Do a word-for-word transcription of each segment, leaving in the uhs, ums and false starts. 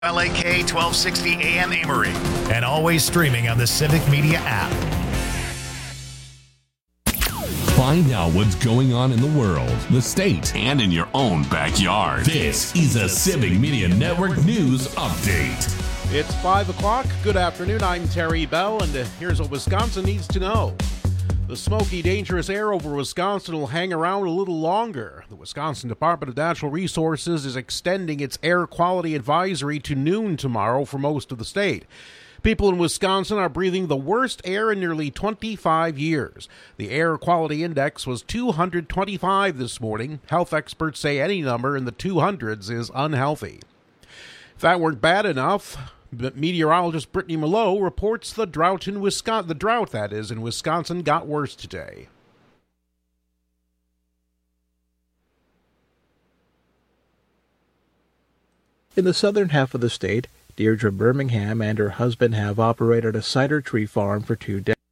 L A K twelve sixty A M Amory, and always streaming on the Civic Media app. Find out what's going on in the world, the state, and in your own backyard. This is a Civic Media Network News Update. It's five o'clock. Good afternoon. I'm Terry Bell, and here's what Wisconsin needs to know. The smoky, dangerous air over Wisconsin will hang around a little longer. The Wisconsin Department of Natural Resources is extending its air quality advisory to noon tomorrow for most of the state. People in Wisconsin are breathing the worst air in nearly twenty-five years. The air quality index was two hundred twenty-five this morning. Health experts say any number in the two hundreds is unhealthy. If that weren't bad enough, meteorologist Brittany Mallow reports the drought in Wisconsin, the drought that is in Wisconsin, got worse today. In the southern half of the state, Deirdre Birmingham and her husband have operated a cider tree farm for two decades.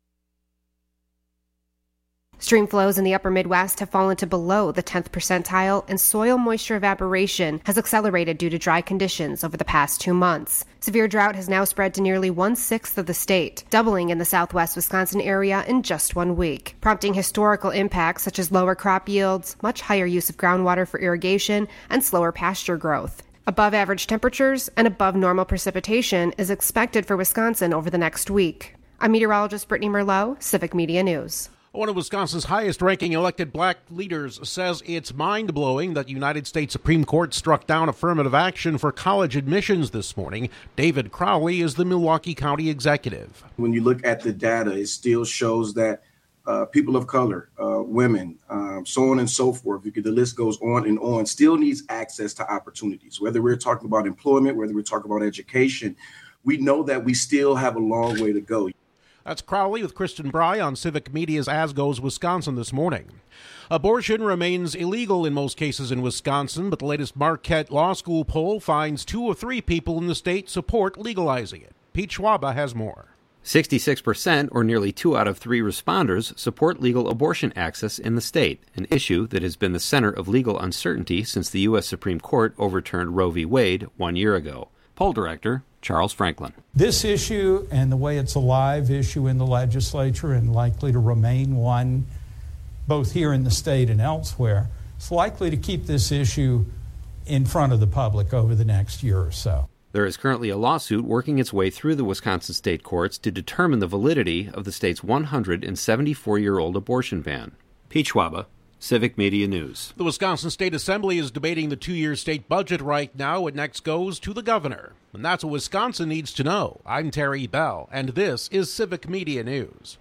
Stream flows in the upper Midwest have fallen to below the tenth percentile, and soil moisture evaporation has accelerated due to dry conditions over the past two months. Severe drought has now spread to nearly one-sixth of the state, doubling in the southwest Wisconsin area in just one week, prompting historical impacts such as lower crop yields, much higher use of groundwater for irrigation, and slower pasture growth. Above average temperatures and above normal precipitation is expected for Wisconsin over the next week. I'm meteorologist Brittany Merlot, Civic Media News. One of Wisconsin's highest-ranking elected black leaders says it's mind-blowing that the United States Supreme Court struck down affirmative action for college admissions this morning. David Crowley is the Milwaukee County executive. When you look at the data, it still shows that uh, people of color, uh, women, um, so on and so forth, because the list goes on and on, still needs access to opportunities. Whether we're talking about employment, whether we're talking about education, we know that we still have a long way to go. That's Crowley with Kristen Bry on Civic Media's As Goes Wisconsin this morning. Abortion remains illegal in most cases in Wisconsin, but the latest Marquette Law School poll finds two or three people in the state support legalizing it. Pete Schwaba has more. sixty-six percent, or nearly two out of three responders, support legal abortion access in the state, an issue that has been the center of legal uncertainty since the U S Supreme Court overturned Roe v. Wade one year ago. Poll director Charles Franklin. This issue and the way it's a live issue in the legislature and likely to remain one both here in the state and elsewhere, it's likely to keep this issue in front of the public over the next year or so. There is currently a lawsuit working its way through the Wisconsin state courts to determine the validity of the state's one hundred seventy-four-year-old abortion ban. Pete Schwaba, Civic Media News. The Wisconsin State Assembly is debating the two-year state budget right now. It next goes to the governor. And that's what Wisconsin needs to know. I'm Terry Bell, and this is Civic Media News.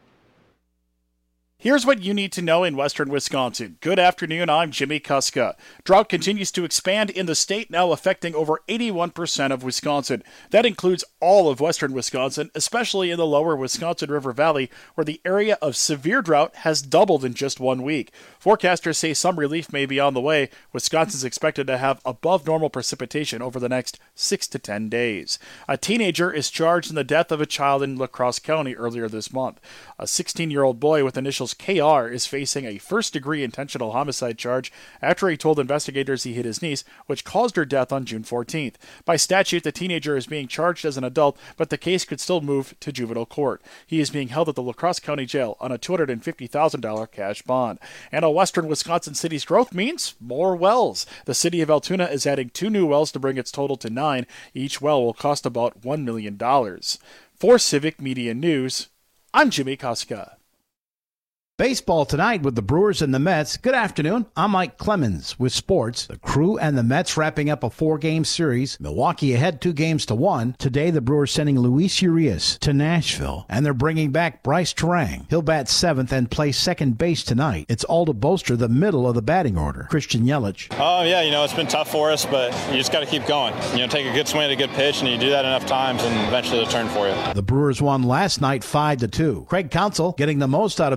Here's what you need to know in western Wisconsin. Good afternoon, I'm Jimmy Kuska. Drought continues to expand in the state, now affecting over eighty-one percent of Wisconsin. That includes all of western Wisconsin, especially in the lower Wisconsin River Valley, where the area of severe drought has doubled in just one week. Forecasters say some relief may be on the way. Wisconsin's expected to have above normal precipitation over the next six to ten days. A teenager is charged in the death of a child in La Crosse County earlier this month. A sixteen-year-old boy with initials K R is facing a first-degree intentional homicide charge after he told investigators he hit his niece, which caused her death on June fourteenth. By statute, the teenager is being charged as an adult, but the case could still move to juvenile court. He is being held at the La Crosse County Jail on a two hundred fifty thousand dollars cash bond. And a western Wisconsin city's growth means more wells. The city of Altoona is adding two new wells to bring its total to nine. Each well will cost about one million dollars. For Civic Media News, I'm Jimmy Kuska. Baseball tonight with the Brewers and the Mets. Good afternoon. I'm Mike Clemens with sports. The Crew and the Mets wrapping up a four-game series. Milwaukee ahead two games to one. Today, the Brewers sending Luis Urias to Nashville, and they're bringing back Bryce Terang. He'll bat seventh and play second base tonight. It's all to bolster the middle of the batting order. Christian Yelich. Oh, yeah, you know, it's been tough for us, but you just got to keep going. You know, take a good swing at a good pitch, and you do that enough times, and eventually it'll turn for you. The Brewers won last night five to two. Craig Counsell getting the most out of pitchers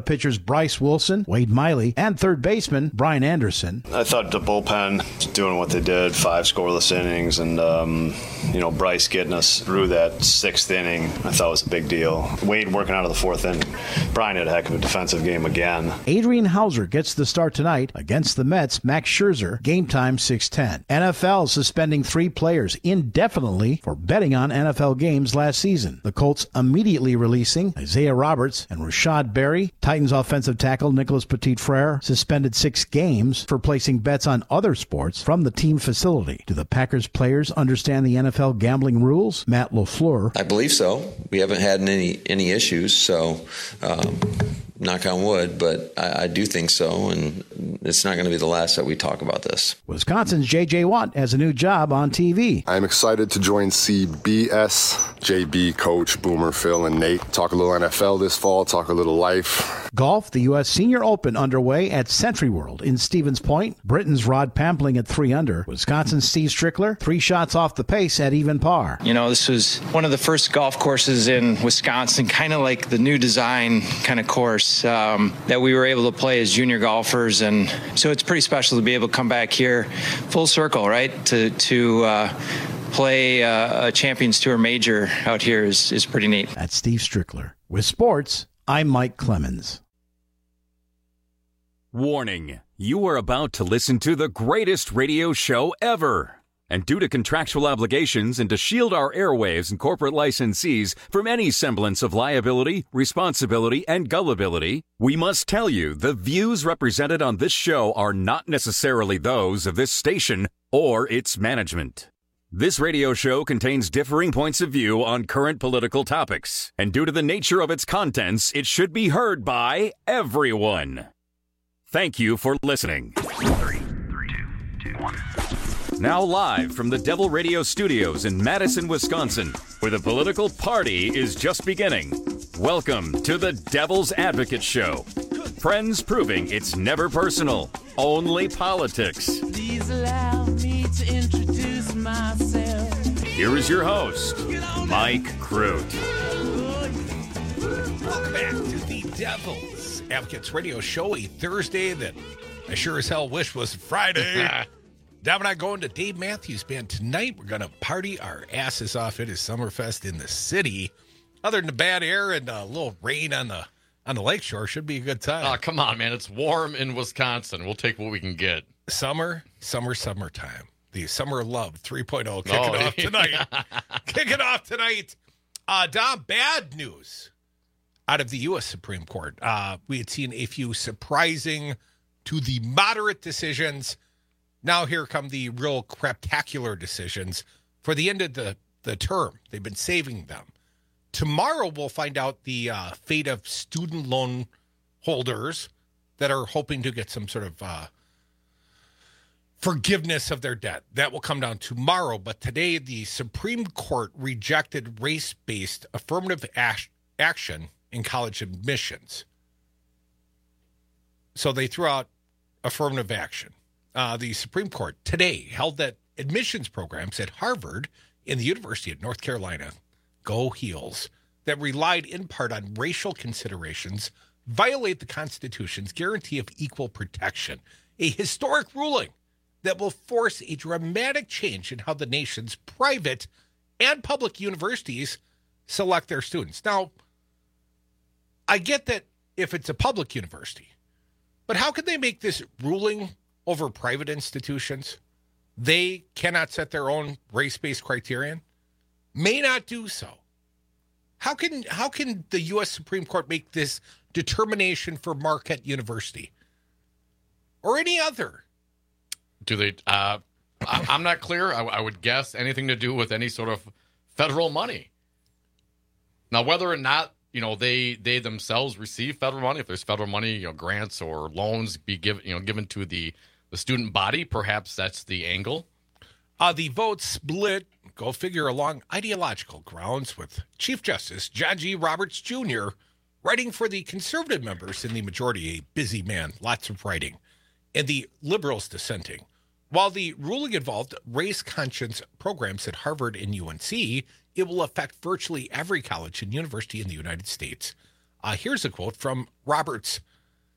Bryce Wilson, Wade Miley, and third baseman Brian Anderson. I thought the bullpen doing what they did, five scoreless innings, and, um, you know, Bryce getting us through that sixth inning, I thought was a big deal. Wade working out of the fourth inning. Brian had a heck of a defensive game again. Adrian Hauser gets the start tonight against the Mets. Max Scherzer, game time six ten. N F L suspending three players indefinitely for betting on N F L games last season. The Colts immediately releasing Isaiah Roberts and Rashad Berry. Titans offensive tackle Nicholas Petit-Frere suspended six games for placing bets on other sports from the team facility. Do the Packers players understand the N F L gambling rules? Matt LaFleur. I believe so. We haven't had any any issues, so um, knock on wood, but I, I do think so, and it's not going to be the last that we talk about this. Wisconsin's J J. Watt has a new job on T V. I'm excited to join C B S. J B, Coach, Boomer, Phil, and Nate. Talk a little N F L this fall, talk a little life. Golf, the U S Senior Open underway at Century World in Stevens Point. Britain's Rod Pampling at three under. Wisconsin's Steve Strickler, three shots off the pace at even par. You know, this was one of the first golf courses in Wisconsin, kind of like the new design kind of course um, that we were able to play as junior golfers. And so it's pretty special to be able to come back here full circle, right, to, to uh, play uh, a Champions Tour major out here is, is pretty neat. That's Steve Strickler. With sports, I'm Mike Clemens. Warning, you are about to listen to the greatest radio show ever. And due to contractual obligations and to shield our airwaves and corporate licensees from any semblance of liability, responsibility, and gullibility, we must tell you the views represented on this show are not necessarily those of this station or its management. This radio show contains differing points of view on current political topics, and due to the nature of its contents, it should be heard by everyone. Thank you for listening. Three, three, two, two, one. Now live from the Devil Radio Studios in Madison, Wisconsin, where the political party is just beginning. Welcome to the Devil's Advocate Show. Friends proving it's never personal, only politics. Please allow me to introduce myself. Here is your host, Mike Crute. Welcome back to the Devil's Advocates Radio Show, a Thursday that I sure as hell wish was Friday. Dab and I going to Dave Matthews Band tonight. We're going to party our asses off. It is Summerfest in the city. Other than the bad air and a little rain on the on the lakeshore, should be a good time. Oh, come on, man. It's warm in Wisconsin. We'll take what we can get. Summer, summer, summertime. The Summer of Love three point oh kicking oh, off tonight. Kicking off tonight. Uh, Dom, bad news out of the U S Supreme Court. Uh, we had seen a few surprising to the moderate decisions. Now here come the real craptacular decisions for the end of the, the term. They've been saving them. Tomorrow we'll find out the uh, fate of student loan holders that are hoping to get some sort of uh, forgiveness of their debt. That will come down tomorrow. But today the Supreme Court rejected race-based affirmative ash- action in college admissions. So they threw out affirmative action. Uh, the Supreme Court today held that admissions programs at Harvard and the University of North Carolina, go Heels, that relied in part on racial considerations violate the Constitution's guarantee of equal protection, a historic ruling that will force a dramatic change in how the nation's private and public universities select their students. Now, I get that if it's a public university, but how can they make this ruling over private institutions? They cannot set their own race-based criterion, may not do so. How can how can the U S Supreme Court make this determination for Marquette University or any other? Do they? Uh, I, I'm not clear. I, I would guess anything to do with any sort of federal money. Now, whether or not you know they they themselves receive federal money, if there's federal money, you know, grants or loans be given you know given to the the student body, perhaps that's the angle. Uh, the vote split, go figure, along ideological grounds, with Chief Justice John G. Roberts Junior writing for the conservative members in the majority, a busy man, lots of writing, and the liberals dissenting. While the ruling involved race conscience programs at Harvard and U N C, it will affect virtually every college and university in the United States. Uh, here's a quote from Roberts.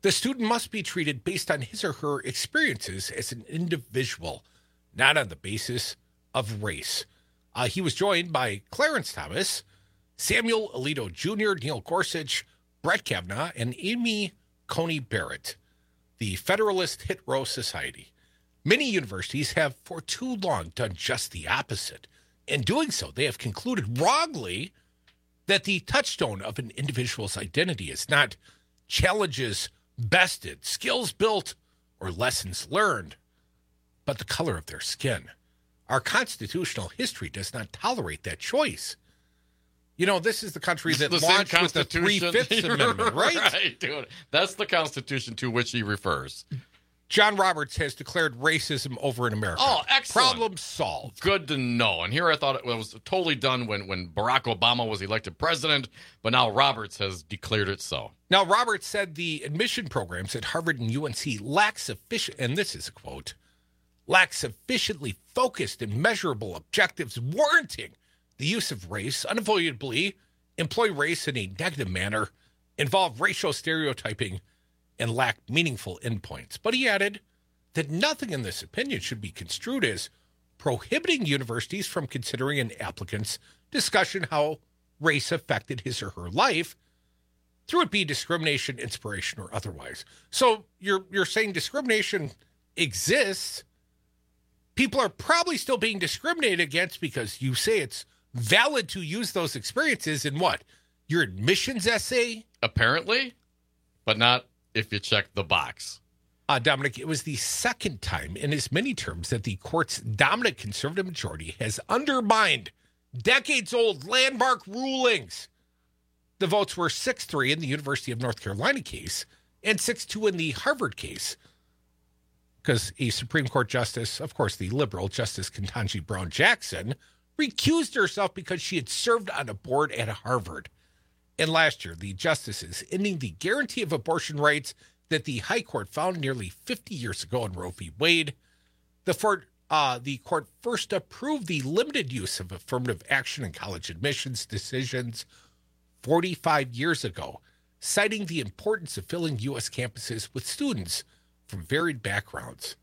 The student must be treated based on his or her experiences as an individual, not on the basis of race. Uh, he was joined by Clarence Thomas, Samuel Alito Junior, Neil Gorsuch, Brett Kavanaugh, and Amy Coney Barrett. The Federalist Hit Row Society. Many universities have for too long done just the opposite. In doing so, they have concluded wrongly that the touchstone of an individual's identity is not challenges bested, skills built, or lessons learned, but the color of their skin. Our constitutional history does not tolerate that choice. You know, this is the country that the launched with the Three-Fifths Amendment, right? Right, dude. That's the Constitution to which he refers. John Roberts has declared racism over in America. Oh, excellent. Problem solved. Good to know. And here I thought it was totally done when, when Barack Obama was elected president, but now Roberts has declared it so. Now, Roberts said the admission programs at Harvard and U N C lack sufficient, and this is a quote, lack sufficiently focused and measurable objectives warranting the use of race, unavoidably employ race in a negative manner, involve racial stereotyping, and lack meaningful endpoints. But he added that nothing in this opinion should be construed as prohibiting universities from considering an applicant's discussion how race affected his or her life, through it be discrimination, inspiration, or otherwise. So you're you're saying discrimination exists. People are probably still being discriminated against because you say it's valid to use those experiences in what? Your admissions essay? Apparently, but not if you check the box. Uh, Dominic, it was the second time in as many terms that the court's dominant conservative majority has undermined decades-old landmark rulings. The votes were six three in the University of North Carolina case and six two in the Harvard case, because a Supreme Court justice, of course the liberal Justice Ketanji Brown Jackson, recused herself because she had served on a board at Harvard. And last year, the justices ending the guarantee of abortion rights that the High Court found nearly fifty years ago in Roe v. Wade, the, for, uh, the court first approved the limited use of affirmative action in college admissions decisions forty-five years ago, citing the importance of filling U S campuses with students from varied backgrounds.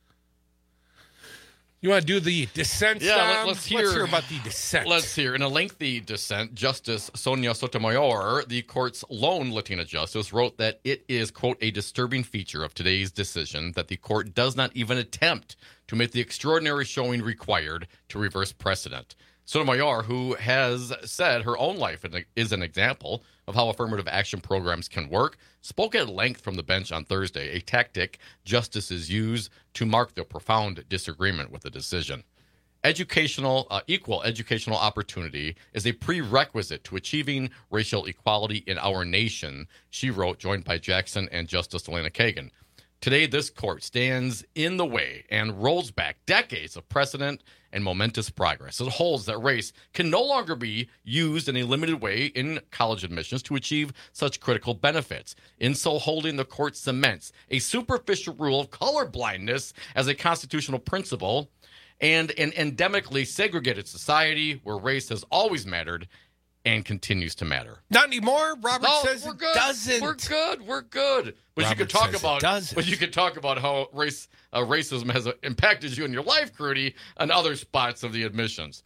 You want to do the dissent? Yeah, Dom? let's hear, let's hear about the dissent. Let's hear. In a lengthy dissent, Justice Sonia Sotomayor, the court's lone Latina justice, wrote that it is, quote, a disturbing feature of today's decision that the court does not even attempt to make the extraordinary showing required to reverse precedent. Sotomayor, who has said her own life is an example of how affirmative action programs can work, spoke at length from the bench on Thursday, a tactic justices use to mark their profound disagreement with the decision. Educational, uh, equal educational opportunity is a prerequisite to achieving racial equality in our nation, she wrote, joined by Jackson and Justice Elena Kagan. Today, this court stands in the way and rolls back decades of precedent and momentous progress. It holds that race can no longer be used in a limited way in college admissions to achieve such critical benefits. In so holding, the court cements a superficial rule of colorblindness as a constitutional principle and an endemically segregated society where race has always mattered and continues to matter. Not anymore. Robert no, says we're it good. doesn't. We're good. We're good. But Robert you could talk says about it doesn't. But you could talk about how race uh, racism has uh, impacted you in your life, Crudy, and other spots of the admissions.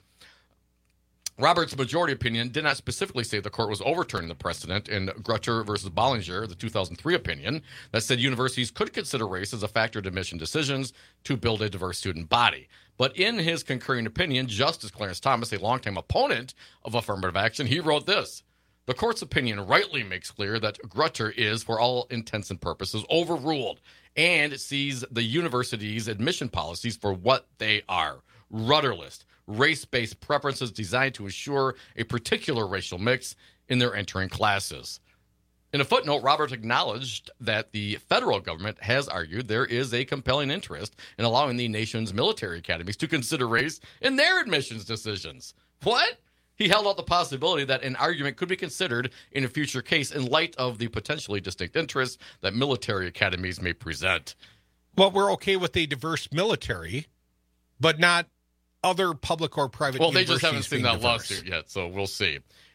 Roberts' majority opinion did not specifically say the court was overturning the precedent in Grutter versus Bollinger, the two thousand three opinion, that said universities could consider race as a factor in admission decisions to build a diverse student body. But in his concurring opinion, Justice Clarence Thomas, a longtime opponent of affirmative action, he wrote this. The court's opinion rightly makes clear that Grutter is, for all intents and purposes, overruled and sees the university's admission policies for what they are, rudderless, race-based preferences designed to ensure a particular racial mix in their entering classes. In a footnote, Roberts acknowledged that the federal government has argued there is a compelling interest in allowing the nation's military academies to consider race in their admissions decisions. What? He held out the possibility that an argument could be considered in a future case in light of the potentially distinct interests that military academies may present. Well, we're okay with a diverse military, but not other public or private well, they universities just haven't seen that diverse. lawsuit yet, so we'll see.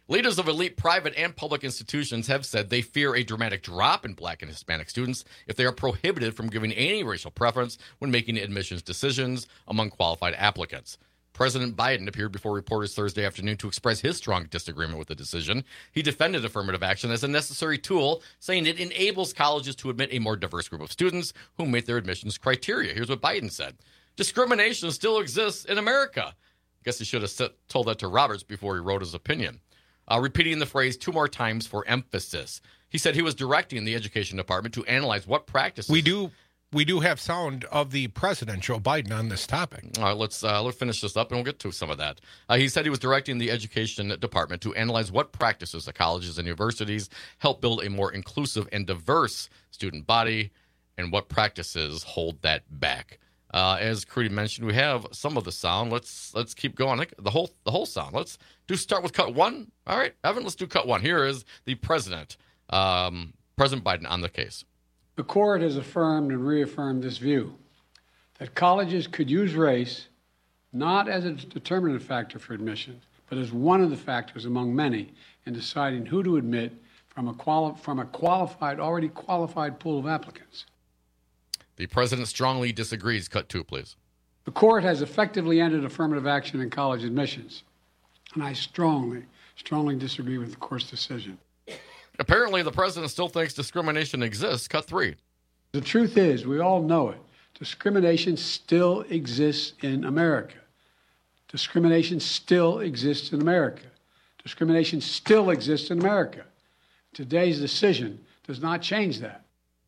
Leaders of elite private and public institutions have said they fear a dramatic drop in black and Hispanic students if they are prohibited from giving any racial preference when making admissions decisions among qualified applicants. President Biden appeared before reporters Thursday afternoon to express his strong disagreement with the decision. He defended affirmative action as a necessary tool, saying it enables colleges to admit a more diverse group of students who meet their admissions criteria. Here's what Biden said. Discrimination still exists in America. I guess he should have set, told that to Roberts before he wrote his opinion. Uh, repeating the phrase two more times for emphasis. He said he was directing the education department to analyze what practices... We do we do have sound of the president, Joe Biden, on this topic. All right, let's, uh, let's finish this up, and we'll get to some of that. Uh, he said he was directing the education department to analyze what practices at colleges and universities help build a more inclusive and diverse student body, and what practices hold that back. Uh, as Crudy mentioned, we have some of the sound. Let's let's keep going. The whole the whole sound. Let's do start with cut one. All right, Evan, let's do cut one. Here is the president, um, President Biden, on the case. The court has affirmed and reaffirmed this view that colleges could use race not as a determinative factor for admissions, but as one of the factors among many in deciding who to admit from a quali- from a qualified, already qualified pool of applicants. The president strongly disagrees. Cut two, please. The court has effectively ended affirmative action in college admissions, and I strongly, strongly disagree with the court's decision. Apparently, the president still thinks discrimination exists. Cut three. The truth is, we all know it. Discrimination still exists in America. Discrimination still exists in America. Discrimination still exists in America. Today's decision does not change that.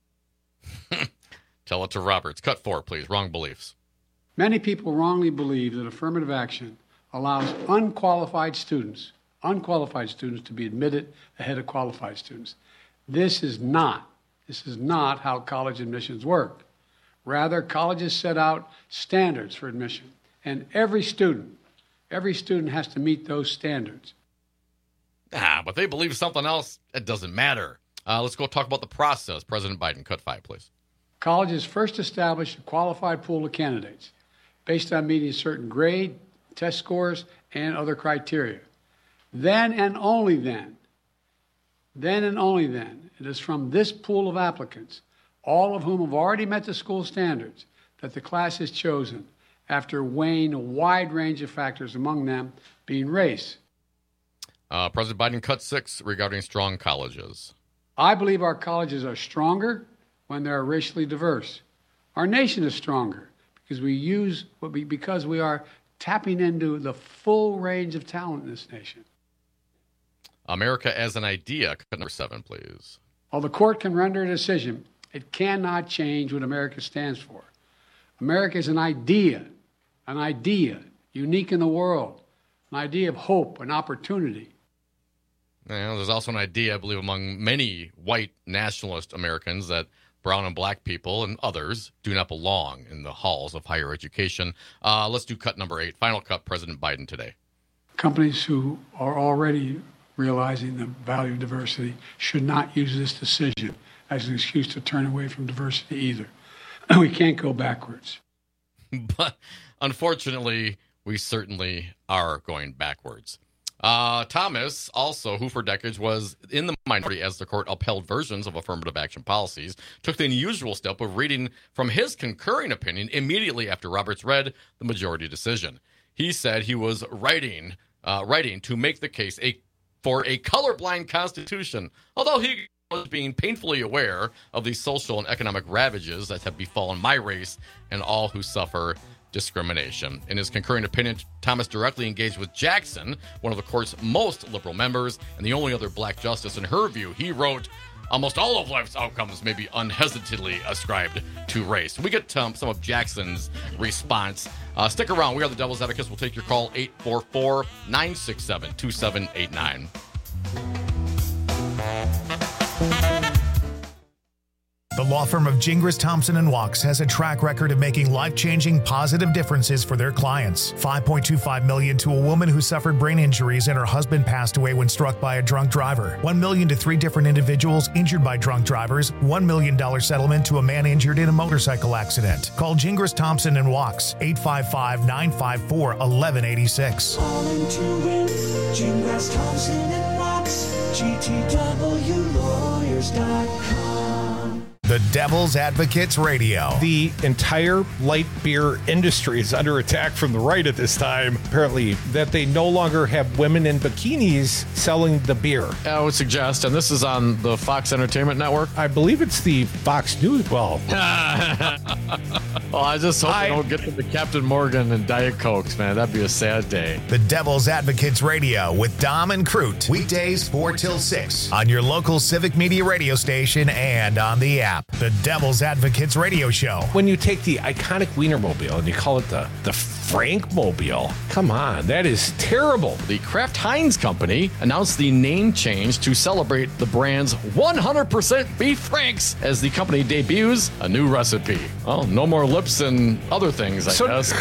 Tell it to Roberts. Cut four, please. Wrong beliefs. Many people wrongly believe that affirmative action allows unqualified students, unqualified students to be admitted ahead of qualified students. This is not, this is not how college admissions work. Rather, colleges set out standards for admission, and every student, every student has to meet those standards. Ah, but they believe something else. It doesn't matter. Uh, let's go talk about the process. President Biden, cut five, please. Colleges first established a qualified pool of candidates based on meeting certain grade, test scores, and other criteria. Then and only then, then and only then, it is from this pool of applicants, all of whom have already met the school standards, that the class is chosen after weighing a wide range of factors, among them being race. Uh, President Biden, cut six regarding strong colleges. I believe our colleges are stronger when they're racially diverse. Our nation is stronger because we use what we, because we are tapping into the full range of talent in this nation. America as an idea. Cut number seven, please. While the court can render a decision, it cannot change what America stands for. America is an idea, an idea unique in the world, an idea of hope and opportunity. Well, there's also an idea, I believe, among many white nationalist Americans that brown and black people and others do not belong in the halls of higher education. Uh, let's do cut number eight. Final cut, President Biden today. Companies who are already realizing the value of diversity should not use this decision as an excuse to turn away from diversity either. We can't go backwards. But unfortunately, we certainly are going backwards. Uh, Thomas, also, who for decades was in the minority as the court upheld versions of affirmative action policies, took the unusual step of reading from his concurring opinion immediately after Roberts read the majority decision. He said he was writing, uh, writing to make the case a, for a colorblind constitution, although he was being painfully aware of the social and economic ravages that have befallen my race and all who suffer discrimination. In his concurring opinion, Thomas directly engaged with Jackson, one of the court's most liberal members, and the only other black justice. In her view, he wrote, almost all of life's outcomes may be unhesitatingly ascribed to race. We get um, some of Jackson's response. Uh, stick around. We are the Devil's Advocates. We'll take your call, eight four four, nine six seven, two seven eight nine. The law firm of Gingras, Thompson and Wachs has a track record of making life-changing positive differences for their clients. five point two five million dollars to a woman who suffered brain injuries and her husband passed away when struck by a drunk driver. one million dollars to three different individuals injured by drunk drivers. one million dollars settlement to a man injured in a motorcycle accident. Call Gingras, Thompson and Wachs, eight five five, nine five four, one one eight six. All into it, Gingras, Thompson and Lawyers. G T W lawyers dot com. The Devil's Advocates Radio. The entire light beer industry is under attack from the right at this time, apparently, that they no longer have women in bikinis selling the beer. I would suggest, and this is on the Fox Entertainment Network. I believe it's the Fox News. Well, well I just hope I don't get to the Captain Morgan and Diet Cokes, man. That'd be a sad day. The Devil's Advocates Radio with Dom and Crute. Weekdays four till six on your local Civic Media radio station and on the app. The Devil's Advocates Radio Show. When you take the iconic Wienermobile and you call it the, the Frankmobile, come on, that is terrible. The Kraft Heinz Company announced the name change to celebrate the brand's one hundred percent beef Franks as the company debuts a new recipe. Well, no more lips and other things, I so- guess.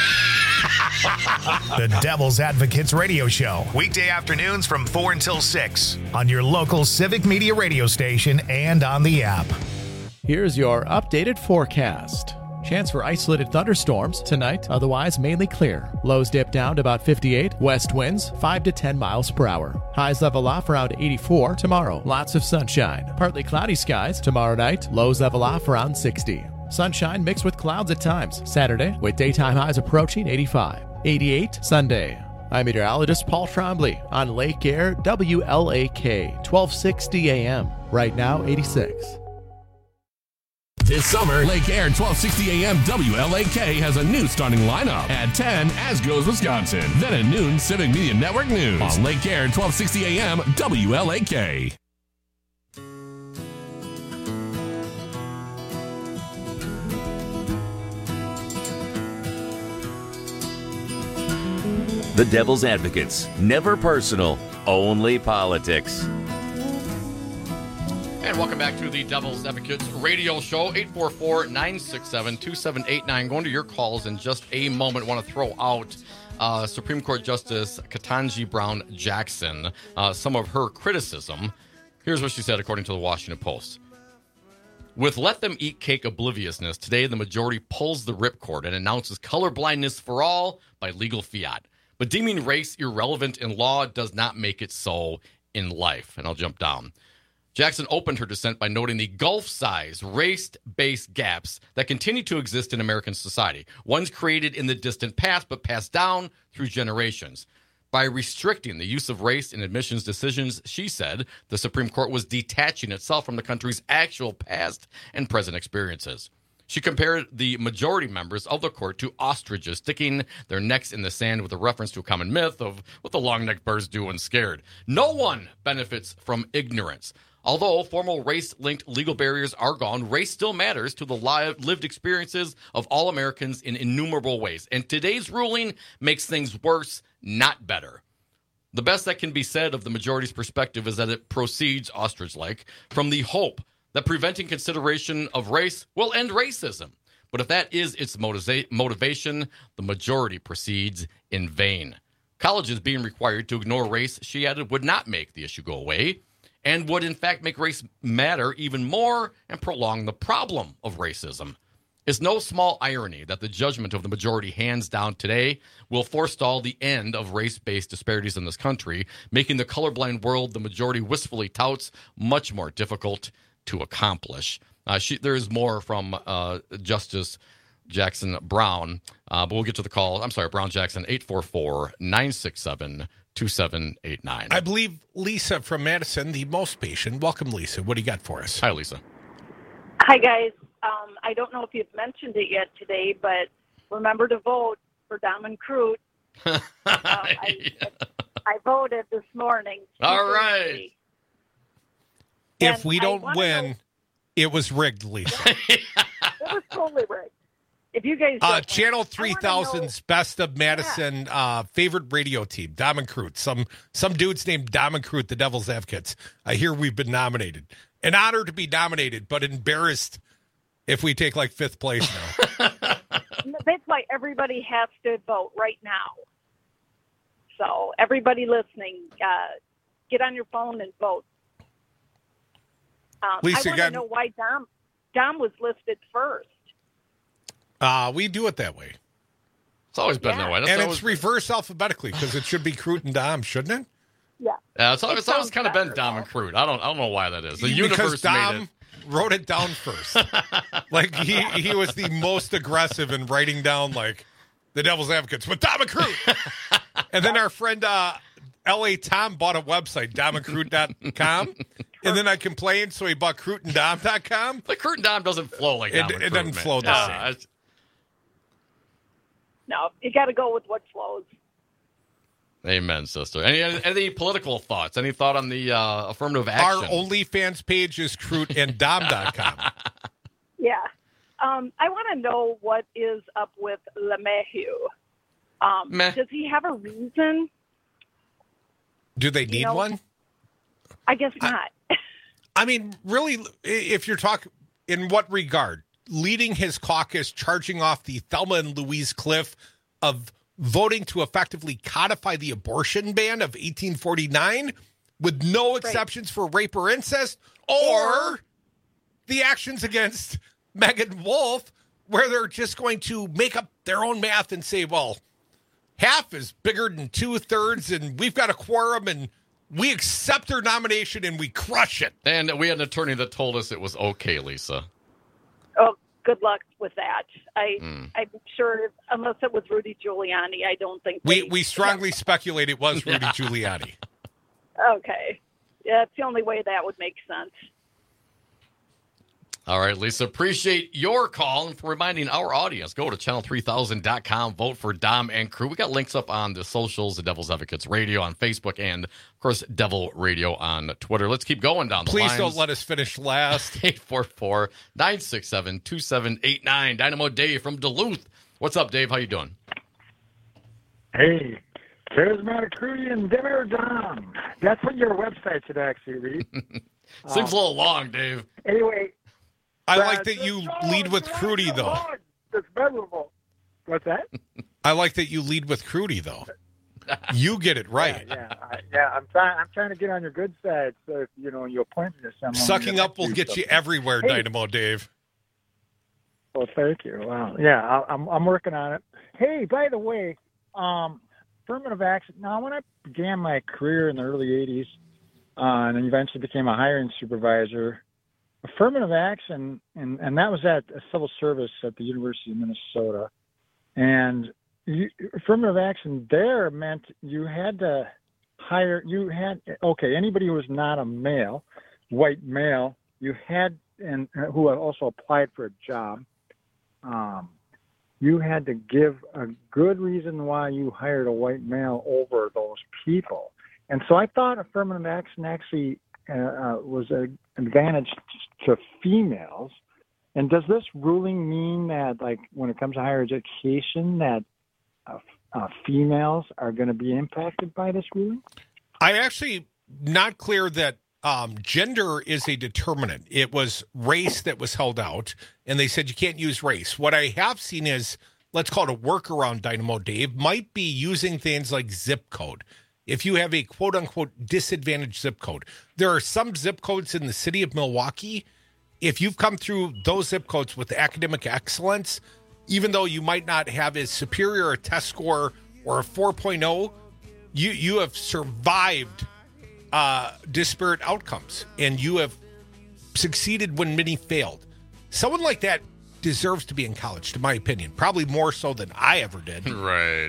The Devil's Advocates Radio Show. Weekday afternoons from four until six on your local Civic Media radio station and on the app. Here's your updated forecast. Chance for isolated thunderstorms tonight, otherwise mainly clear. Lows dip down to about fifty-eight. West winds five to ten miles per hour. Highs level off around eighty-four tomorrow. Lots of sunshine. Partly cloudy skies tomorrow night. Lows level off around sixty. Sunshine mixed with clouds at times. Saturday with daytime highs approaching eighty-five. eighty-eight Sunday. I'm meteorologist Paul Trombley on Lake Air W L A K twelve sixty A M. Right now eighty-six. This summer, Lake Air twelve sixty A M W L A K has a new starting lineup. At ten, as goes Wisconsin. Then at noon, Civic Media Network News. On Lake Air twelve sixty A M W L A K. The Devil's Advocates. Never personal, only politics. And welcome back to the Devil's Advocates radio show, eight four four, nine six seven, two seven eight nine. Going to your calls in just a moment. Want to throw out uh, Supreme Court Justice Ketanji Brown Jackson, uh, some of her criticism. Here's what she said, according to the Washington Post. With Let Them Eat Cake obliviousness, today the majority pulls the ripcord and announces colorblindness for all by legal fiat. But deeming race irrelevant in law does not make it so in life. And I'll jump down. Jackson opened her dissent by noting the gulf-size, race-based gaps that continue to exist in American society, ones created in the distant past but passed down through generations. By restricting the use of race in admissions decisions, she said, the Supreme Court was detaching itself from the country's actual past and present experiences. She compared the majority members of the court to ostriches sticking their necks in the sand with a reference to a common myth of what the long-necked birds do when scared. No one benefits from ignorance. Although formal race-linked legal barriers are gone, race still matters to the live, lived experiences of all Americans in innumerable ways. And today's ruling makes things worse, not better. The best that can be said of the majority's perspective is that it proceeds, ostrich-like, from the hope that preventing consideration of race will end racism. But if that is its motiva- motivation, the majority proceeds in vain. Colleges being required to ignore race, she added, would not make the issue go away, and would in fact make race matter even more and prolong the problem of racism. It's no small irony that the judgment of the majority hands down today will forestall the end of race-based disparities in this country, making the colorblind world the majority wistfully touts much more difficult to accomplish. Uh, she, there is more from uh, Justice Jackson Brown, uh, but we'll get to the call. I'm sorry, Brown Jackson, eight four four, nine six seven, two seven eight nine. I believe Lisa from Madison, the most patient. Welcome, Lisa. What do you got for us? Hi, Lisa. Hi, guys. Um, I don't know if you've mentioned it yet today, but remember to vote for Dom and Crute. uh, I, I voted this morning. All right. If And we don't win, know, it was rigged, Lisa. it was totally rigged. If you guys Uh, don't Channel know, three thousand's Best of Madison uh, favorite radio team, Dom and Crute. Some some dudes named Dom and Crute, the Devil's Advocates. I hear we've been nominated. An honor to be nominated, but embarrassed if we take like fifth place now. That's why everybody has to vote right now. So everybody listening, uh, get on your phone and vote. Um, Lisa, I want got- to know why Dom Dom was listed first. Uh, we do it that way. It's always been Yeah. that way. That's and always... it's reverse alphabetically because it should be Crute and Dom, shouldn't it? Yeah. Yeah, it's, it's always sounds kind of been better, Dom and Crude. I don't, I don't know why that is. The Because universe Dom made it. wrote it down first. Like he he was the most aggressive in writing down like the Devil's Advocates with Dom and Crude. And then our friend uh, L A Tom bought a website, dom and crude dot com. And then I complained, so he bought crude and dom dot com. But Crude and Dom doesn't flow like it, Dom and it Crude, doesn't man. flow the Yeah, same. it's- No, you got to go with what flows. Amen, sister. Any any political thoughts? Any thought on the uh, affirmative action? Our OnlyFans page is crude and dom dot com. Yeah. Um, I want to know what is up with LeMahieu. Um, Meh. does he have a reason? Do they need You know, one? I guess not. I mean, really, if you're talking in what regard? Leading his caucus, charging off the Thelma and Louise cliff of voting to effectively codify the abortion ban of eighteen forty-nine with no exceptions for rape or incest, or the actions against Megan Wolf, where they're just going to make up their own math and say, well, half is bigger than two-thirds, and we've got a quorum, and we accept their nomination, and we crush it. And we had an attorney that told us it was okay, Lisa. Oh, good luck with that. I, Mm. I'm sure, unless it was Rudy Giuliani, I don't think We they- we strongly speculate it was Rudy Giuliani. Okay. Yeah, it's the only way that would make sense. All right, Lisa, appreciate your call and for reminding our audience. Go to channel three thousand dot com, vote for Dom and Crew. We got links up on the socials, the Devil's Advocates Radio on Facebook, and, of course, Devil Radio on Twitter. Let's keep going down the Please lines. don't let us finish last. eight four four, nine six seven, two seven eight nine. Dynamo Dave from Duluth. What's up, Dave? How you doing? Hey, Charismatic Crudy and Demir Dom. That's what your website should actually read. Seems a little long, Dave. Anyway. I uh, like that you lead with Crudy, though. It's memorable. What's that? I like that you lead with Crudy, though. You get it right. Yeah, yeah, I, yeah. I'm trying. I'm trying to get on your good side. So if you know you appoint me to someone, Sucking up will get you everywhere, Hey. Dynamo Dave. Well, thank you. Wow. Yeah, I, I'm I'm working on it. Hey, by the way, um, affirmative action. Now, when I began my career in the early eighties, uh, and then eventually became a hiring supervisor, affirmative action, and, and that was at a civil service at the University of Minnesota. And you, affirmative action there meant you had to hire, you had, okay, anybody who was not a male, white male, you had, and who also applied for a job, um, you had to give a good reason why you hired a white male over those people. And so I thought affirmative action actually uh, uh, was an advantage to females. And does this ruling mean that, like, when it comes to higher education, that uh, uh, females are going to be impacted by this ruling? I actually not clear that um, gender is a determinant. It was race that was held out, and they said you can't use race. What I have seen is, let's call it a workaround, Dynamo Dave, might be using things like zip code. If you have a quote-unquote disadvantaged zip code, there are some zip codes in the city of Milwaukee. If you've come through those zip codes with academic excellence, even though you might not have as superior a test score or a four point oh, you, you have survived uh, disparate outcomes, and you have succeeded when many failed. Someone like that deserves to be in college, to my opinion, probably more so than I ever did. Right.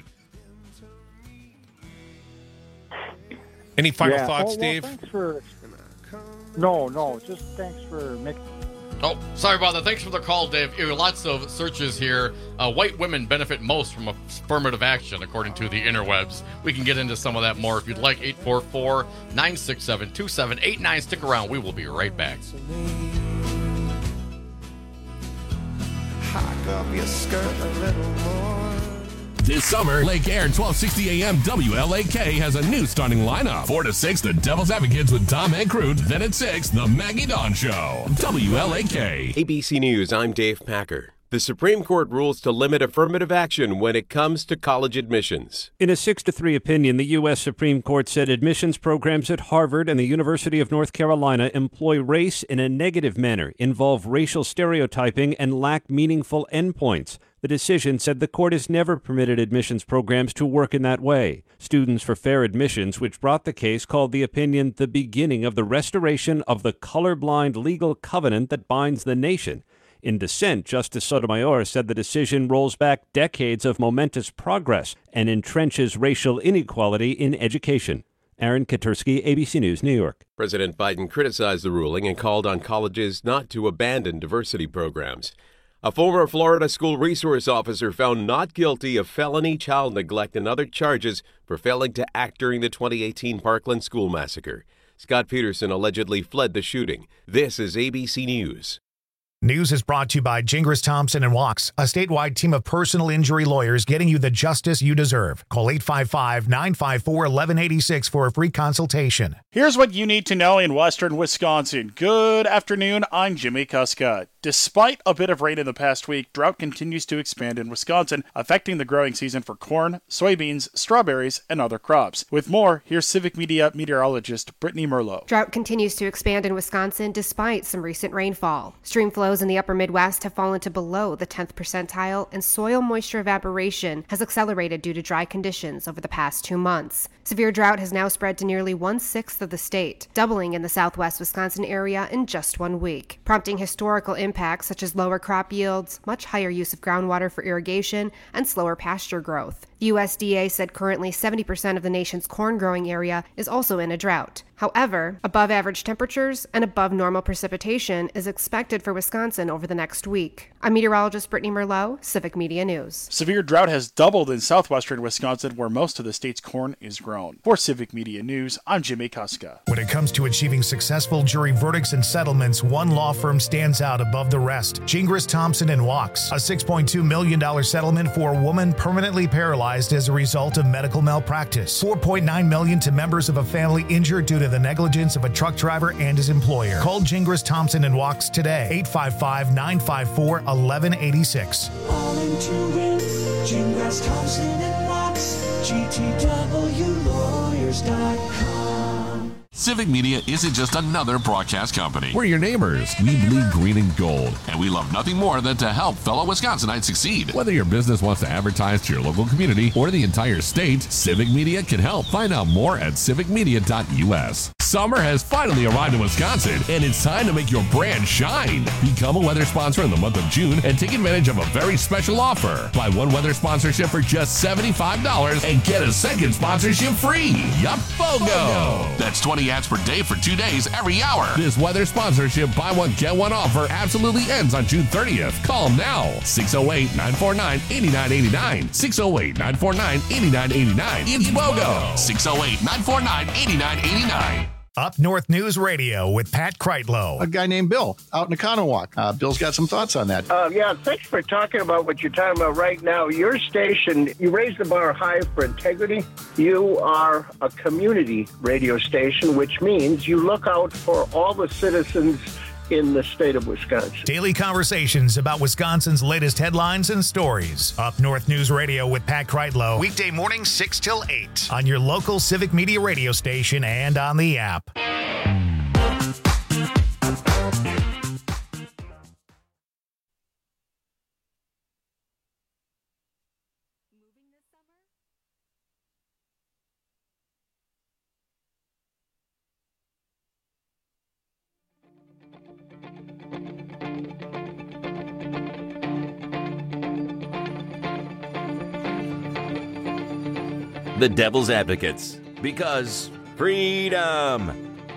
Any final Yeah. thoughts, Oh, well, Dave? Thanks for, no, no, just thanks for making. Oh, sorry about that. Thanks for the call, Dave. There are lots of searches here. Uh, white women benefit most from affirmative action, according to the interwebs. We can get into some of that more if you'd like. eight four four, nine six seven, two seven eight nine. Stick around. We will be right back. Hike up your skirt a little more. This summer, Lake Air twelve sixty A M W L A K has a new starting lineup. four to six, the Devil's Advocates with Tom and Crude. Then at six, the Maggie Dawn Show. W L A K. A B C News, I'm Dave Packer. The Supreme Court rules to limit affirmative action when it comes to college admissions. In a six to three opinion, the U S Supreme Court said admissions programs at Harvard and the University of North Carolina employ race in a negative manner, involve racial stereotyping, and lack meaningful endpoints. The decision said the court has never permitted admissions programs to work in that way. Students for Fair Admissions, which brought the case, called the opinion the beginning of the restoration of the colorblind legal covenant that binds the nation. In dissent, Justice Sotomayor said the decision rolls back decades of momentous progress and entrenches racial inequality in education. Aaron Katursky, A B C News, New York. President Biden criticized the ruling and called on colleges not to abandon diversity programs. A former Florida school resource officer found not guilty of felony child neglect and other charges for failing to act during the twenty eighteen Parkland school massacre. Scott Peterson allegedly fled the shooting. This is A B C News. News is brought to you by Gingras Thompson and Wachs, a statewide team of personal injury lawyers getting you the justice you deserve. Call eight five five, nine five four, one one eight six for a free consultation. Here's what you need to know in western Wisconsin. Good afternoon, I'm Jimmy Kuska. Despite a bit of rain in the past week, drought continues to expand in Wisconsin, affecting the growing season for corn, soybeans, strawberries, and other crops. With more, here's Civic Media meteorologist Brittany Merlot. Drought continues to expand in Wisconsin despite some recent rainfall. Stream flows in the upper Midwest have fallen to below the tenth percentile, and soil moisture evaporation has accelerated due to dry conditions over the past two months. Severe drought has now spread to nearly one-sixth of the state, doubling in the southwest Wisconsin area in just one week, prompting historical impacts such as lower crop yields, much higher use of groundwater for irrigation, and slower pasture growth. The U S D A said currently seventy percent of the nation's corn growing area is also in a drought. However, above average temperatures and above normal precipitation is expected for Wisconsin over the next week. I'm meteorologist Brittany Merlot, Civic Media News. Severe drought has doubled in southwestern Wisconsin, where most of the state's corn is grown. For Civic Media News, I'm Jimmy Kuska. When it comes to achieving successful jury verdicts and settlements, one law firm stands out above the rest. Gingras Thompson and Wachs, a six point two million dollars settlement for a woman permanently paralyzed as a result of medical malpractice. four point nine million dollars to members of a family injured due to the negligence of a truck driver and his employer. Call Gingras Thompson and Wachs today. eight five five, nine five four, one one eight six. All into it, Gingras Thompson and Wachs, G T W lawyers dot com. Civic Media isn't just another broadcast company. We're your neighbors. We bleed green and gold, and we love nothing more than to help fellow Wisconsinites succeed. Whether your business wants to advertise to your local community or the entire state, Civic Media can help. Find out more at civic media dot U S. Summer has finally arrived in Wisconsin, and it's time to make your brand shine. Become a weather sponsor in the month of June and take advantage of a very special offer. Buy one weather sponsorship for just seventy-five dollars and get a second sponsorship free. Yup, BOGO. That's twenty ads per day for two days every hour. This weather sponsorship buy one, get one offer absolutely ends on June thirtieth. Call now. six oh eight, nine four nine, eight nine eight nine. six oh eight, nine four nine, eight nine eight nine. It's BOGO. six oh eight, nine four nine, eight nine eight nine. Up North News Radio with Pat Kreitlow. A guy named Bill out in Economowoc. Uh, Bill's got some thoughts on that. Uh, yeah, thanks for talking about what you're talking about right now. Your station, you raise the bar high for integrity. You are a community radio station, which means you look out for all the citizens in the state of Wisconsin. Daily conversations about Wisconsin's latest headlines and stories. Up North News Radio with Pat Kreitlow. Weekday mornings six till eight on your local Civic Media radio station and on the app. The Devil's Advocates, because freedom.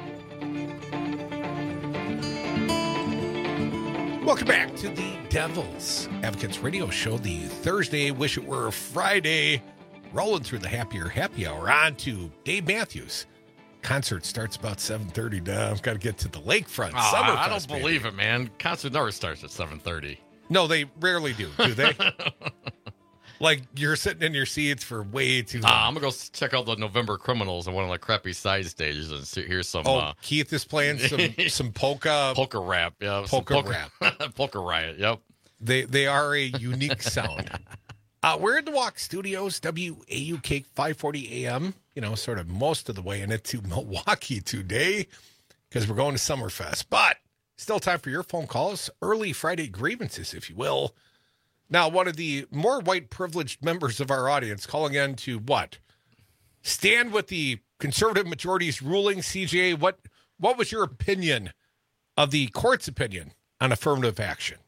Welcome back to the Devil's Advocates radio show, the Thursday, wish it were Friday, rolling through the happier happy hour. On to Dave Matthews. Concert starts about seven thirty now. I've got to get to the lakefront. Oh, Summerfest, I don't baby. believe it, man. Concert never starts at seven thirty. No, they rarely do, do they? Like, you're sitting in your seats for way too long. Uh, I'm going to go check out the November Criminals on one of the crappy side stages and see, here's some... Oh, uh, Keith is playing some some polka... Polka rap, yeah. Polka, polka rap. Polka Riot, yep. They they are a unique sound. Uh, we're in the Walk Studios, W A U K five forty A M, you know, sort of most of the way in it to Milwaukee today because we're going to Summerfest. But still time for your phone calls, early Friday grievances, if you will. Now, one of the more white privileged members of our audience calling in to what? Stand with the conservative majority's ruling, C J. What what was your opinion of the court's opinion on affirmative action?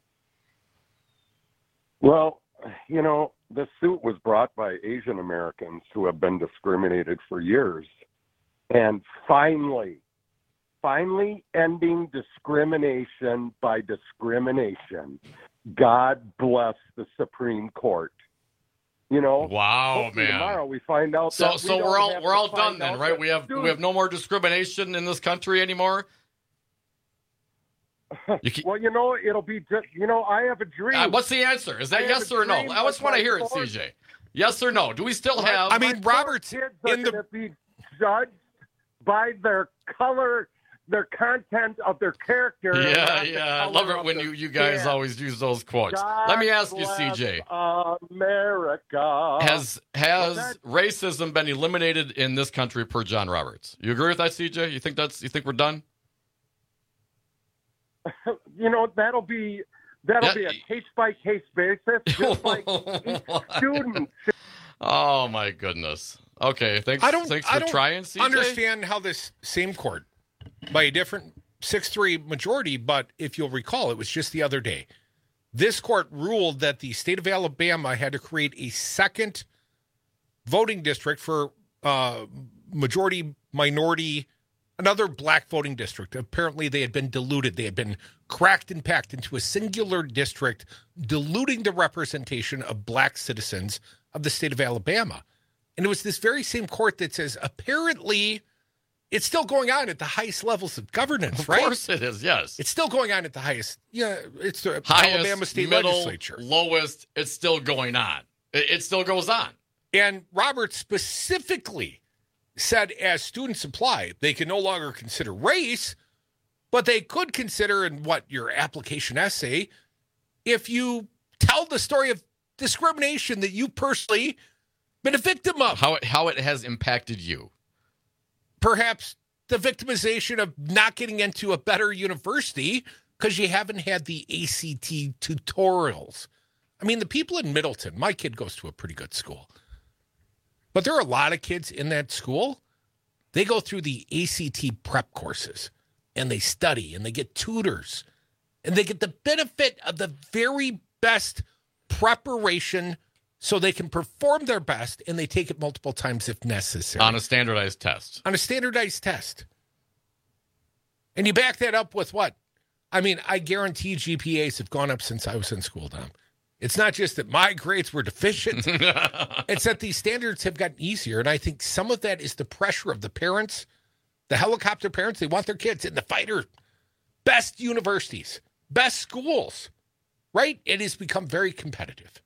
Well, you know, the suit was brought by Asian Americans who have been discriminated for years. And finally, finally ending discrimination by discrimination. God bless the Supreme Court. You know, wow, man! Tomorrow we find out. So, that we so don't we're all have we're to all find done then, out right? that We have students- we have no more discrimination in this country anymore. You keep, well, you know, it'll be just. You know, I have a dream. uh, what's the answer? Is that I yes have a or no? dream I just of want to my hear it, four- C J. Yes or no? Do we still have? I mean, Robert's kids are in the going to be judged by their color, their content of their character. yeah, not the yeah. I color love it of when their you you guys skin. always use those quotes. God Let me ask you, bless C J. America. Has has Well, racism been eliminated in this country per John Roberts? You agree with that, C J? You think that's you think we're done? you know, that'll be that'll Yeah. be a case by case basis, just like each student. Oh my goodness. Okay, thanks. I don't, thanks I for don't trying, C J. understand how this same court, by a different six three majority, but if you'll recall, it was just the other day, this court ruled that the state of Alabama had to create a second voting district for uh, majority minority, another black voting district. Apparently they had been diluted. They had been cracked and packed into a singular district, diluting the representation of black citizens of the state of Alabama. And it was this very same court that says, apparently, it's still going on at the highest levels of governance, Of right? course it is, yes. It's still going on at the highest, yeah, it's the Highest, Alabama state middle, legislature. lowest, it's still going on. It, it still goes on. And Roberts specifically said, as students apply, they can no longer consider race, but they could consider in what your application essay, if you tell the story of discrimination that you personally been a victim of. How it, how it has impacted you. Perhaps the victimization of not getting into a better university because you haven't had the A C T tutorials. I mean, the people in Middleton, my kid goes to a pretty good school, but there are a lot of kids in that school. They go through the A C T prep courses and they study and they get tutors and they get the benefit of the very best preparation so they can perform their best, and they take it multiple times if necessary. On a standardized test. On a standardized test. And you back that up with what? I mean, I guarantee G P As have gone up since I was in school, Dom. It's not just that my grades were deficient. It's that these standards have gotten easier, and I think some of that is the pressure of the parents, the helicopter parents. They want their kids in the fighter, best universities, best schools, right? It has become very competitive.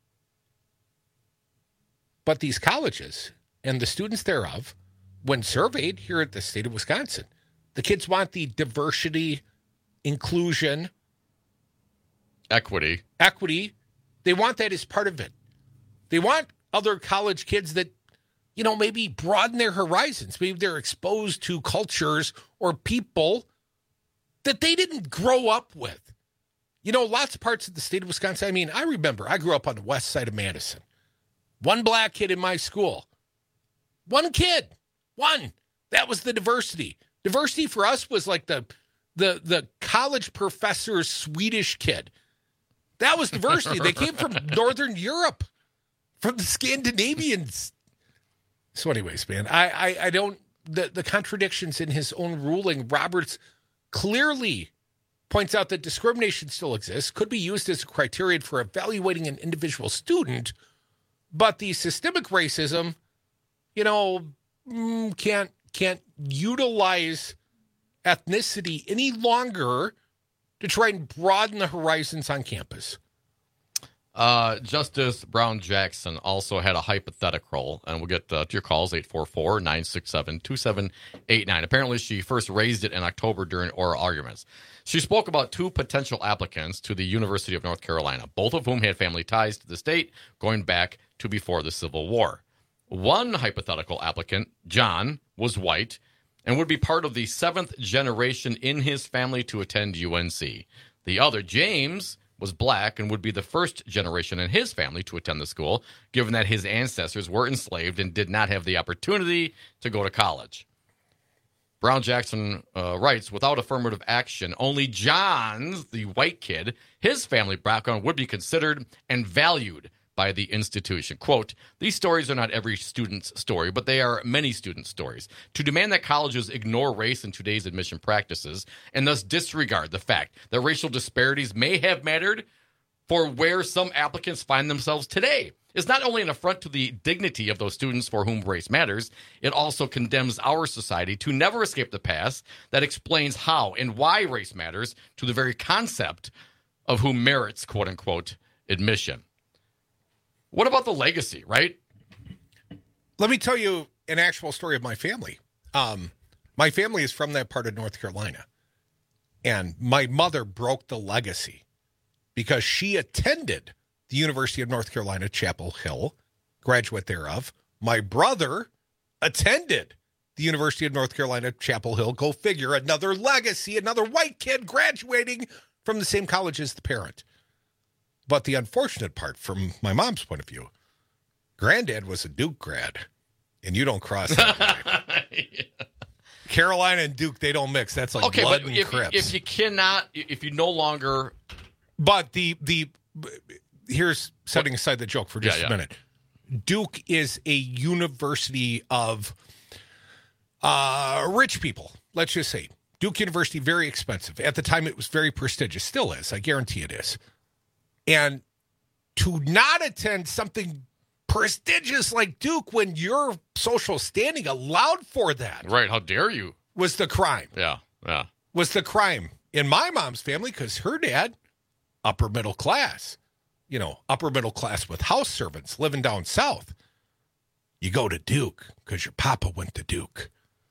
But these colleges and the students thereof, when surveyed here at the state of Wisconsin, the kids want the diversity, inclusion, equity. Equity. They want that as part of it. They want other college kids that, you know, maybe broaden their horizons. Maybe they're exposed to cultures or people that they didn't grow up with. You know, lots of parts of the state of Wisconsin. I mean, I remember I grew up on the west side of Madison. One black kid in my school. One kid. One. That was the diversity. Diversity for us was like the the the college professor's Swedish kid. That was diversity. They came from Northern Europe, from the Scandinavians. So anyways, man, I, I, I don't, the, the contradictions in his own ruling, Roberts clearly points out that discrimination still exists, could be used as a criterion for evaluating an individual student, but the systemic racism, you know, can't can't utilize ethnicity any longer to try and broaden the horizons on campus. Uh, Justice Brown Jackson also had a hypothetical, and we'll get uh, to your calls, eight four four, nine six seven, two seven eight nine. Apparently, she first raised it in October during oral arguments. She spoke about two potential applicants to the University of North Carolina, both of whom had family ties to the state going back to before the Civil War. One hypothetical applicant, John, was white and would be part of the seventh generation in his family to attend U N C. The other, James, was black and would be the first generation in his family to attend the school, given that his ancestors were enslaved and did not have the opportunity to go to college. Brown Jackson uh, writes, without affirmative action, only John's, the white kid, his family background would be considered and valued by the institution. Quote, these stories are not every student's story, but they are many students' stories. To demand that colleges ignore race in today's admission practices and thus disregard the fact that racial disparities may have mattered for where some applicants find themselves today is not only an affront to the dignity of those students for whom race matters, it also condemns our society to never escape the past that explains how and why race matters to the very concept of who merits, quote unquote, admission. What about the legacy, right? Let me tell you an actual story of my family. Um, my family is from that part of North Carolina. And my mother broke the legacy because she attended the University of North Carolina, Chapel Hill, graduate thereof. My brother attended the University of North Carolina, Chapel Hill. Go figure, another legacy, another white kid graduating from the same college as the parent. But the unfortunate part, from my mom's point of view, granddad was a Duke grad, and you don't cross that line. Yeah. Carolina and Duke, they don't mix. That's like okay, blood but and if, Crips. if you cannot, if you no longer... But the, the here's setting aside the joke for just yeah, yeah. a minute. Duke is a university of uh, rich people, let's just say. Duke University, very expensive. At the time, it was very prestigious. Still is. I guarantee it is. And to not attend something prestigious like Duke when your social standing allowed for that. Right, how dare you? Was the crime. Yeah, yeah. Was the crime in my mom's family because her dad, upper middle class, you know, upper middle class with house servants living down south. You go to Duke because your papa went to Duke.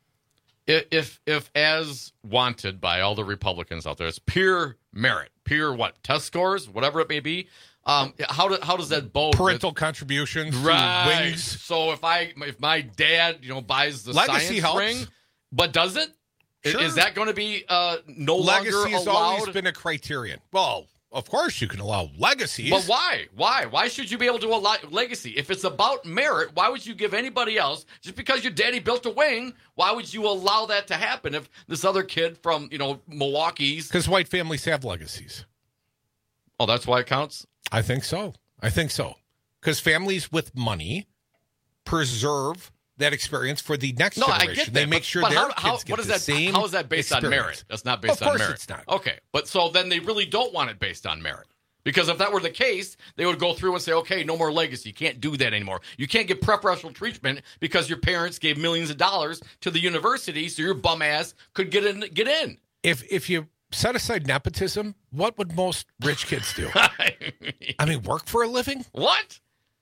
If, if as wanted by all the Republicans out there, it's pure merit, pure what, test scores, whatever it may be, um, how, do, how does that bode? Parental with, contributions, right? Wings. So if I if my dad, you know, buys the Legacy science helps. ring, but does it? Sure. Is that going to be uh, no Legacy longer has allowed? always been a criterion. Well, of course you can allow legacies. But why? Why? Why should you be able to allow legacy? If it's about merit, why would you give anybody else, just because your daddy built a wing, why would you allow that to happen if this other kid from, you know, Milwaukee's... Because white families have legacies. Oh, that's why it counts? I think so. I think so. Because families with money preserve that experience for the next no, generation. I get that. They make but, sure but their how, kids how, get what is the that, same How is that based experience. on merit? That's not based of course on merit. It's not. Okay, but so then they really don't want it based on merit. Because if that were the case, they would go through and say, okay, no more legacy. You can't do that anymore. You can't get preferential treatment because your parents gave millions of dollars to the university so your bum ass could get in. Get in. If if you set aside nepotism, what would most rich kids do? I mean, work for a living? What?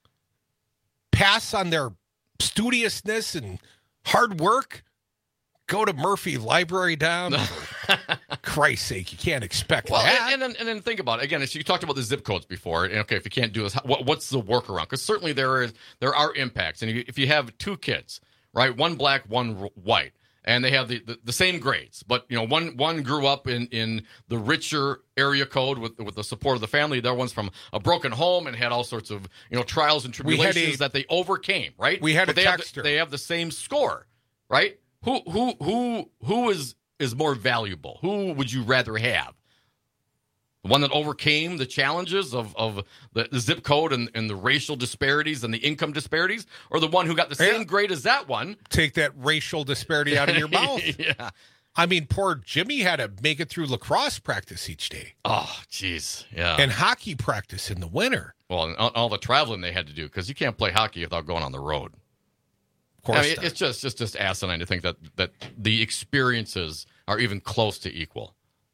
Pass on their studiousness and hard work? Go to Murphy Library down? For Christ's sake, you can't expect well, that. And, and, then, and then think about it. Again, you talked about the zip codes before. And okay, if you can't do this, what, what's the workaround? Because certainly there is there are impacts. And if you, if you have two kids, right, one black, one white, and they have the, the, the same grades, but you know, one one grew up in, in the richer area code with with the support of the family. The other one's from a broken home and had all sorts of you know trials and tribulations a, that they overcame. Right? We had but a they texter. Have the, they have the same score, right? Who who who who is is more valuable? Who would you rather have? The one that overcame the challenges of, of the, the zip code and, and the racial disparities and the income disparities, or the one who got the same yeah. grade as that one? Take that racial disparity out of your mouth. Yeah. I mean, poor Jimmy had to make it through lacrosse practice each day. Oh, jeez. Yeah. And hockey practice in the winter. Well, and all, all the traveling they had to do, because you can't play hockey without going on the road. Of course I mean, not. it's just, just just asinine to think that, that the experiences are even close to equal.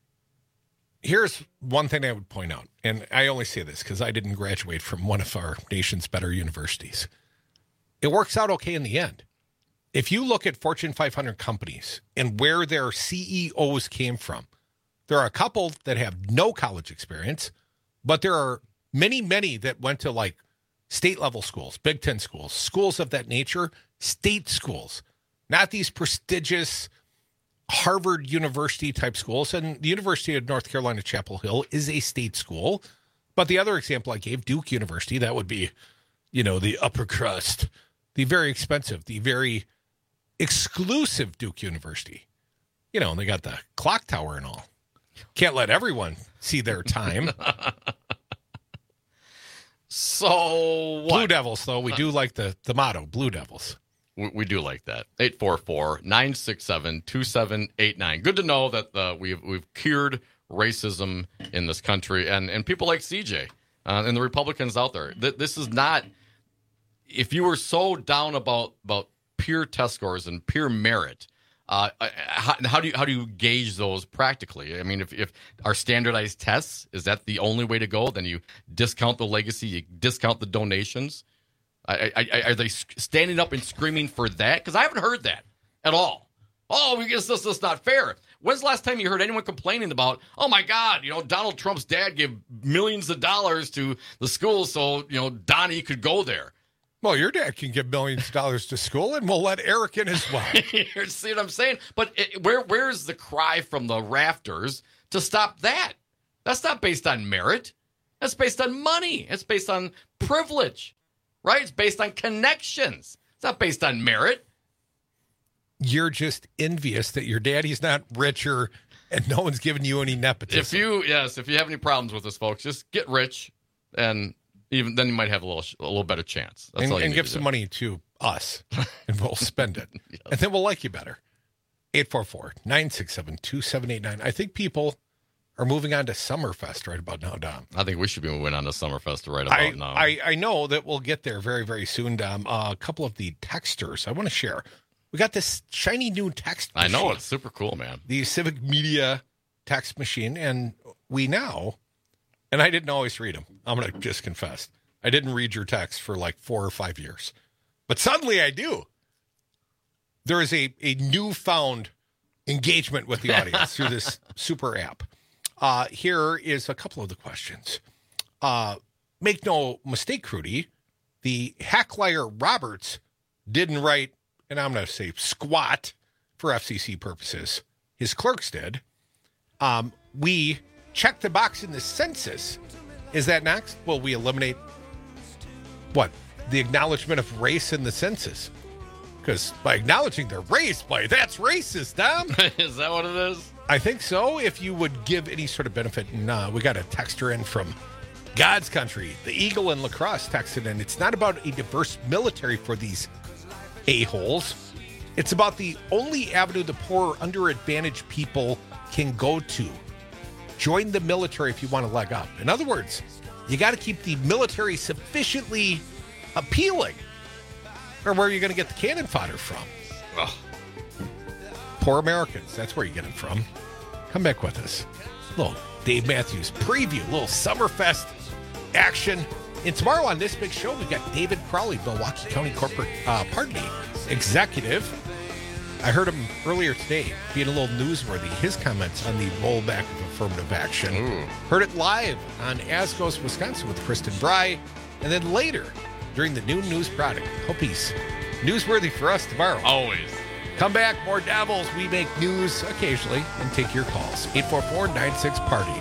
Here's one thing I would point out, and I only say this because I didn't graduate from one of our nation's better universities. It works out okay in the end. If you look at Fortune five hundred companies and where their C E Os came from, there are a couple that have no college experience, but there are many, many that went to like state level schools, Big Ten schools, schools of that nature, state schools, not these prestigious Harvard University type schools. And the University of North Carolina, Chapel Hill is a state school. But the other example I gave, Duke University, that would be, you know, the upper crust, the very expensive, the very exclusive Duke University. You know, and they got the clock tower and all. Can't let everyone see their time. So what? Blue Devils, though. We do like the, the motto, Blue Devils. We, we do like that. eight four four, nine six seven, two seven eight nine. Good to know that uh, we've we've cured racism in this country. And, and people like C J uh, and the Republicans out there. Th- this is not... If you were so down about, about pure test scores and pure merit... Uh, how, how do you how do you gauge those practically? I mean, if, if our standardized tests, is that the only way to go? Then you discount the legacy, you discount the donations. I, I, I, are they standing up and screaming for that? Because I haven't heard that at all. Oh, we guess this is not fair. When's the last time you heard anyone complaining about, oh my God, you know, Donald Trump's dad gave millions of dollars to the school so, you know, Donnie could go there? Well, your dad can give millions of dollars to school, and we'll let Eric in as well. See what I'm saying? But it, where where's the cry from the rafters to stop that? That's not based on merit. That's based on money. It's based on privilege, right? It's based on connections. It's not based on merit. You're just envious that your daddy's not richer and no one's giving you any nepotism. If you, yes, if you have any problems with this, folks, just get rich and... Even then, you might have a little a little better chance. That's and all you and need give to some do. money to us, and we'll spend it. Yes. And then we'll like you better. eight four four, nine six seven, two seven eight nine. I think people are moving on to Summerfest right about now, Dom. I think we should be moving on to Summerfest right about I, now. I, I know that we'll get there very, very soon, Dom. Uh, a couple of the texters I want to share. We got this shiny new text machine. I know. It's super cool, man. The Civic Media text machine, and we now, and I didn't always read them. I'm going to just confess. I didn't read your text for like four or five years. But suddenly I do. There is a, a newfound engagement with the audience through this super app. Uh, here is a couple of the questions. Uh, make no mistake, Crudy, the Hacklier Roberts didn't write, and I'm going to say squat for F C C purposes. His clerks did. Um, we checked the box in the census. Is that next? Will we eliminate what? The acknowledgement of race in the census? Because by acknowledging their race, boy, that's racist, Dom. Is that what it is? I think so. If you would give any sort of benefit, and uh, we got a texter in from God's country, the Eagle in La Crosse texted in. It's not about a diverse military for these a-holes. It's about the only avenue the poor, underadvantaged people can go to. Join the military if you want to leg up. In other words, you got to keep the military sufficiently appealing. Or where are you going to get the cannon fodder from? Ugh. Poor Americans. That's where you get it from. Come back with us. A little Dave Matthews preview, a little Summerfest action. And tomorrow on this big show, we've got David Crowley, Milwaukee County Corporate, uh, pardon me, Executive. I heard him earlier today being a little newsworthy. His comments on the rollback of affirmative action. Ooh. Heard it live on As Goes Wisconsin with Kristen Bry. And then later, during the noon news product. Hope he's newsworthy for us tomorrow. Always. Come back, more Devils. We make news occasionally and take your calls. eight four four, nine six, party.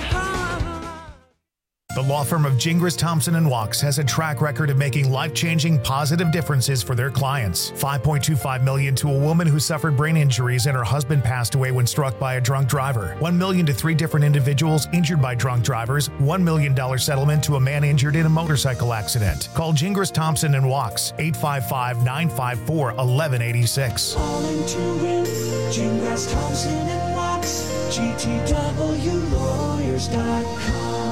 The law firm of Gingras, Thompson and Wachs has a track record of making life-changing positive differences for their clients. five point two five million dollars to a woman who suffered brain injuries and her husband passed away when struck by a drunk driver. one million dollars to three different individuals injured by drunk drivers. one million dollars settlement to a man injured in a motorcycle accident. Call Gingras, Thompson and Wachs, eight five five, nine five four, one one eight six. Calling to win, Gingras, Thompson and Wachs, G T W lawyers dot com.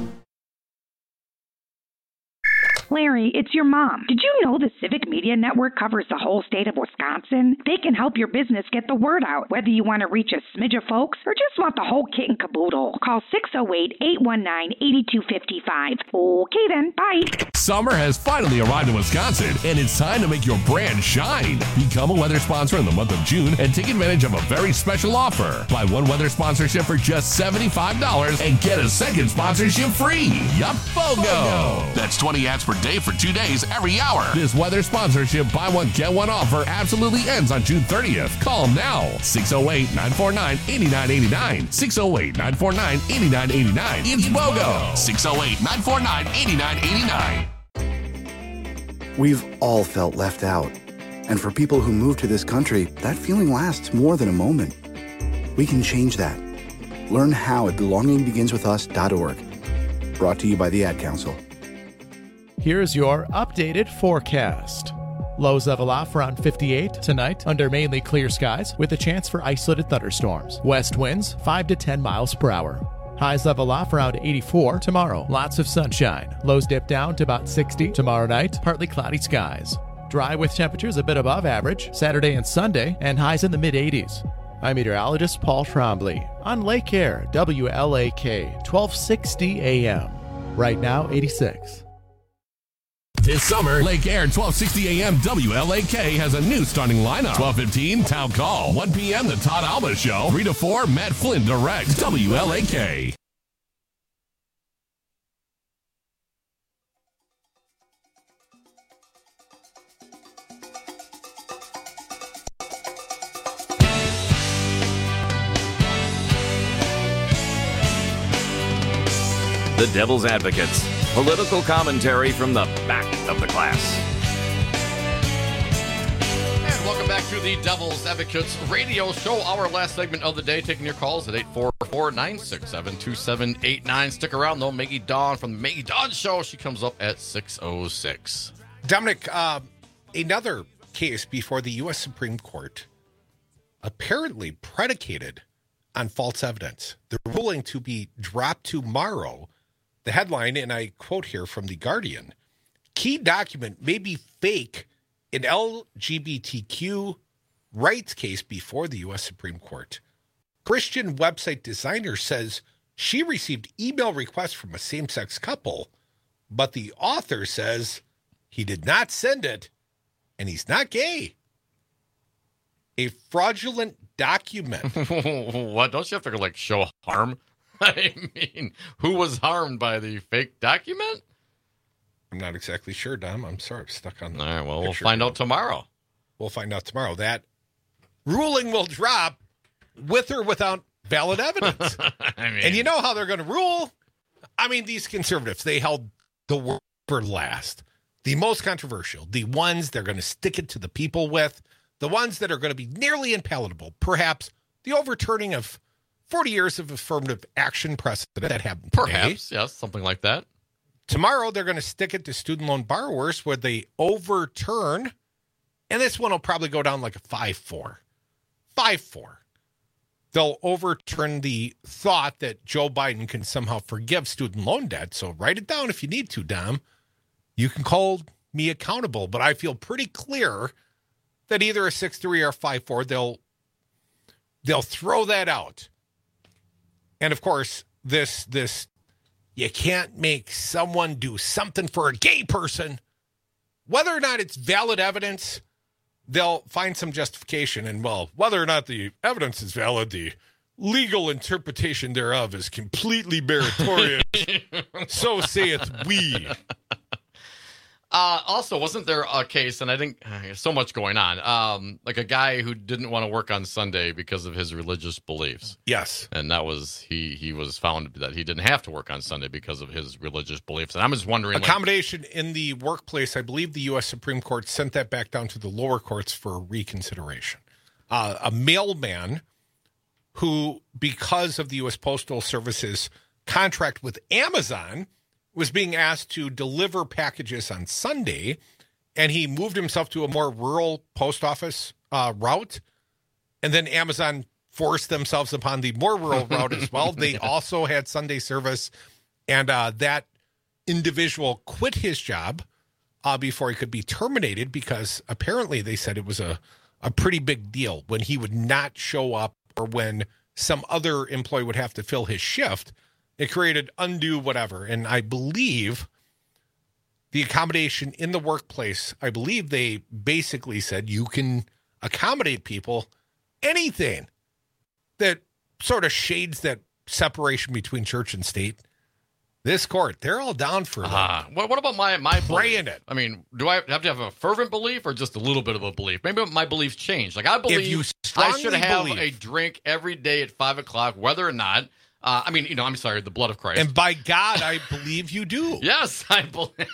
Larry, it's your mom. Did you know the Civic Media Network covers the whole state of Wisconsin? They can help your business get the word out, whether you want to reach a smidge of folks or just want the whole kit and caboodle. Call six oh eight, eight one nine, eight two five five. Okay then, bye. Summer has finally arrived in Wisconsin, and it's time to make your brand shine. Become a weather sponsor in the month of June and take advantage of a very special offer. Buy one weather sponsorship for just seventy-five dollars and get a second sponsorship free. Yup, BOGO! That's twenty ads per day for two days every hour. This weather sponsorship buy one, get one offer absolutely ends on June thirtieth. Call now. six oh eight, nine four nine, eight nine eight nine. six oh eight, nine four nine, eight nine eight nine. It's BOGO. six oh eight, nine four nine, eight nine eight nine. We've all felt left out. And for people who move to this country, that feeling lasts more than a moment. We can change that. Learn how at belonging begins with us dot org. Brought to you by the Ad Council. Here's your updated forecast. Lows level off around fifty-eight tonight under mainly clear skies with a chance for isolated thunderstorms. West winds five to ten miles per hour. Highs level off around eighty-four tomorrow. Lots of sunshine. Lows dip down to about sixty tomorrow night. Partly cloudy skies. Dry with temperatures a bit above average Saturday and Sunday, and highs in the mid-eighties. I'm meteorologist Paul Trombley on Lake Air, W L A K, twelve sixty A M. Right now, eighty-six. This summer, Lake Air twelve sixty A M W L A K has a new starting lineup. twelve fifteen, Town Call. one p.m., The Todd Alba Show. three to four, Matt Flynn Direct. W L A K. The Devil's Advocates. Political commentary from the back of the class. And welcome back to the Devil's Advocates radio show. Our last segment of the day, taking your calls at eight four four, nine six seven, two seven eight nine. Stick around, though. Maggie Dawn from the Maggie Dawn Show. She comes up at six oh six. Dominic, uh, another case before the U S Supreme Court, apparently predicated on false evidence. The ruling to be dropped tomorrow. The headline, and I quote here from The Guardian, key document may be fake in L G B T Q rights case before the U S Supreme Court. Christian website designer says she received email requests from a same-sex couple, but the author says he did not send it, and he's not gay. A fraudulent document. What? Don't you have to, like, show harm? I mean, who was harmed by the fake document? I'm not exactly sure, Dom. I'm sorry. I'm stuck on the All right, well, we'll find out tomorrow. We'll find out tomorrow. That ruling will drop with or without valid evidence. I mean, and you know how they're going to rule? I mean, these conservatives, they held the word for last. The most controversial, the ones they're going to stick it to the people with, the ones that are going to be nearly impalpable, perhaps the overturning of forty years of affirmative action precedent that happened today. Perhaps, yes, something like that. Tomorrow, they're going to stick it to student loan borrowers where they overturn, and this one will probably go down like a five four. five four. They'll overturn the thought that Joe Biden can somehow forgive student loan debt. So write it down if you need to, Dom. You can call me accountable, but I feel pretty clear that either a six three or five four, they'll they'll throw that out. And, of course, this, this, you can't make someone do something for a gay person. Whether or not it's valid evidence, they'll find some justification. And, well, whether or not the evidence is valid, the legal interpretation thereof is completely meritorious. So saith we. Uh, also, wasn't there a case, and I think uh, so much going on, um, like a guy who didn't want to work on Sunday because of his religious beliefs? Yes. And that was, he he was found that he didn't have to work on Sunday because of his religious beliefs. And I'm just wondering. Accommodation like, in the workplace, I believe the U S Supreme Court sent that back down to the lower courts for reconsideration. Uh, a mailman who, because of the U S Postal Service's contract with Amazon, was being asked to deliver packages on Sunday, and he moved himself to a more rural post office uh, route, and then Amazon forced themselves upon the more rural route as well. They also had Sunday service, and uh, that individual quit his job uh, before he could be terminated because apparently they said it was a, a pretty big deal when he would not show up or when some other employee would have to fill his shift. It created undue whatever. And I believe the accommodation in the workplace, I believe they basically said you can accommodate people, anything that sort of shades that separation between church and state. This court, they're all down for Ah, what, what about my my praying belief? it. I mean, do I have to have a fervent belief or just a little bit of a belief? Maybe my beliefs change. Like I believe you I should strongly have believe- a drink every day at five o'clock, whether or not. Uh, I mean, you know, I'm sorry, the blood of Christ. And by God, I believe you do. Yes, I believe.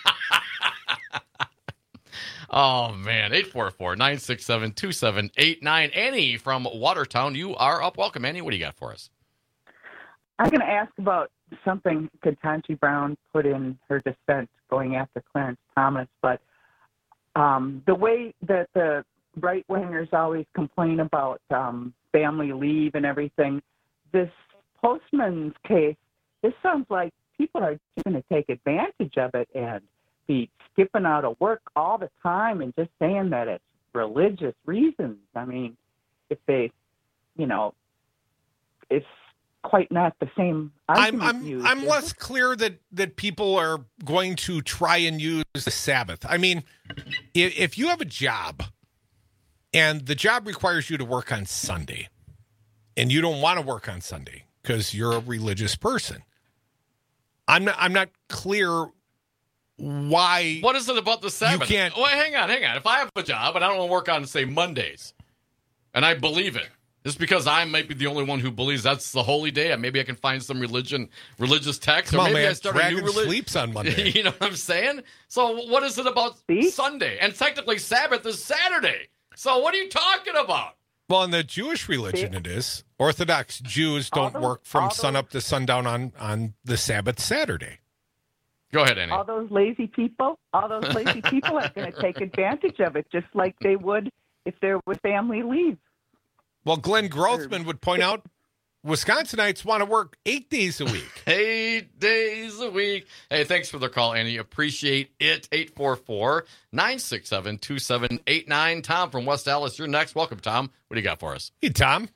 Oh, man. eight four four, nine six seven, two seven eight nine. Annie from Watertown, you are up. Welcome, Annie. What do you got for us? I'm going to ask about something Ketanji Brown put in her dissent going after Clarence Thomas, but um, the way that the right-wingers always complain about um, family leave and everything, this Postman's case, this sounds like people are going to take advantage of it and be skipping out of work all the time and just saying that it's religious reasons. I mean, if they, you know, it's quite not the same I'm argument I'm used, I'm is less it? clear that that people are going to try and use the Sabbath. I mean, if, if you have a job and the job requires you to work on Sunday and you don't want to work on Sunday because you're a religious person, I'm not I'm not clear why. What is it about the Sabbath? You can't- Well, hang on, hang on. If I have a job and I don't want to work on, say, Mondays, and I believe it, just because I might be the only one who believes that's the holy day, and maybe I can find some religion, religious text, Come or on, maybe man. I start a Dragon new religion. sleeps on Monday. You know what I'm saying? So what is it about Sunday? And technically, Sabbath is Saturday. So what are you talking about? Well, in the Jewish religion, it is. Orthodox Jews don't those- work from all sunup to sundown on, on the Sabbath Saturday. Go ahead, Annie. All those lazy people, all those lazy people are going to take advantage of it, just like they would if there was family leave. Well, Glenn Grothman would point out Wisconsinites want to work eight days a week. Eight days a week. Hey, thanks for the call, Annie. Appreciate it. eight four four, nine six seven, two seven eight nine. Tom from West Dallas, you're next. Welcome, Tom. What do you got for us? Hey, Tom.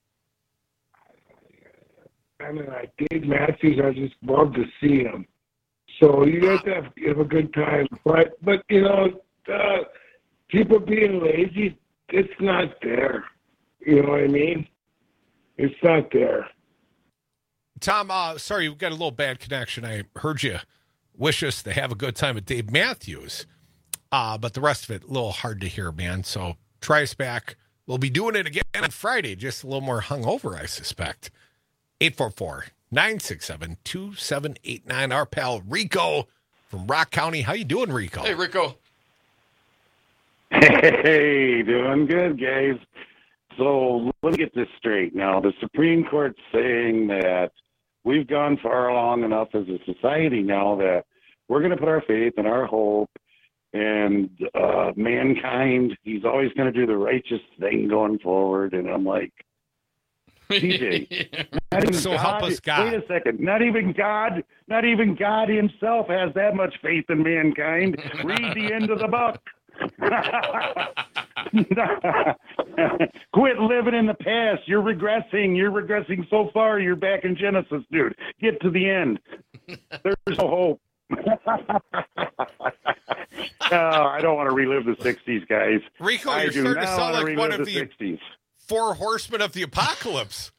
I mean, like Dave Matthews, I just love to see him. So you guys have, have a good time. But, but you know, uh, people being lazy, it's not there. You know what I mean? It's not there. Tom, uh, sorry, we've got a little bad connection. I heard you wish us to have a good time with Dave Matthews, uh, but the rest of it, a little hard to hear, man. So try us back. We'll be doing it again on Friday, just a little more hungover, I suspect. eight four four, nine six seven, two seven eight nine. Our pal Rico from Rock County. How you doing, Rico? Hey, Rico. Hey, doing good, guys. So let me get this straight now. The Supreme Court's saying that we've gone far long enough as a society now that we're going to put our faith and our hope and uh, mankind. He's always going to do the righteous thing going forward. And I'm like, D J, not even So help us, God. Wait a second. Not even God, not even God himself has that much faith in mankind. Read the end of the book. Quit living in the past. You're regressing. You're regressing so far. You're back in Genesis, dude. Get to the end. There's no hope. Oh, I don't want to relive the sixties, guys. Rico, I you're do starting to not sound want like relive one of the the sixties. four horsemen of the apocalypse.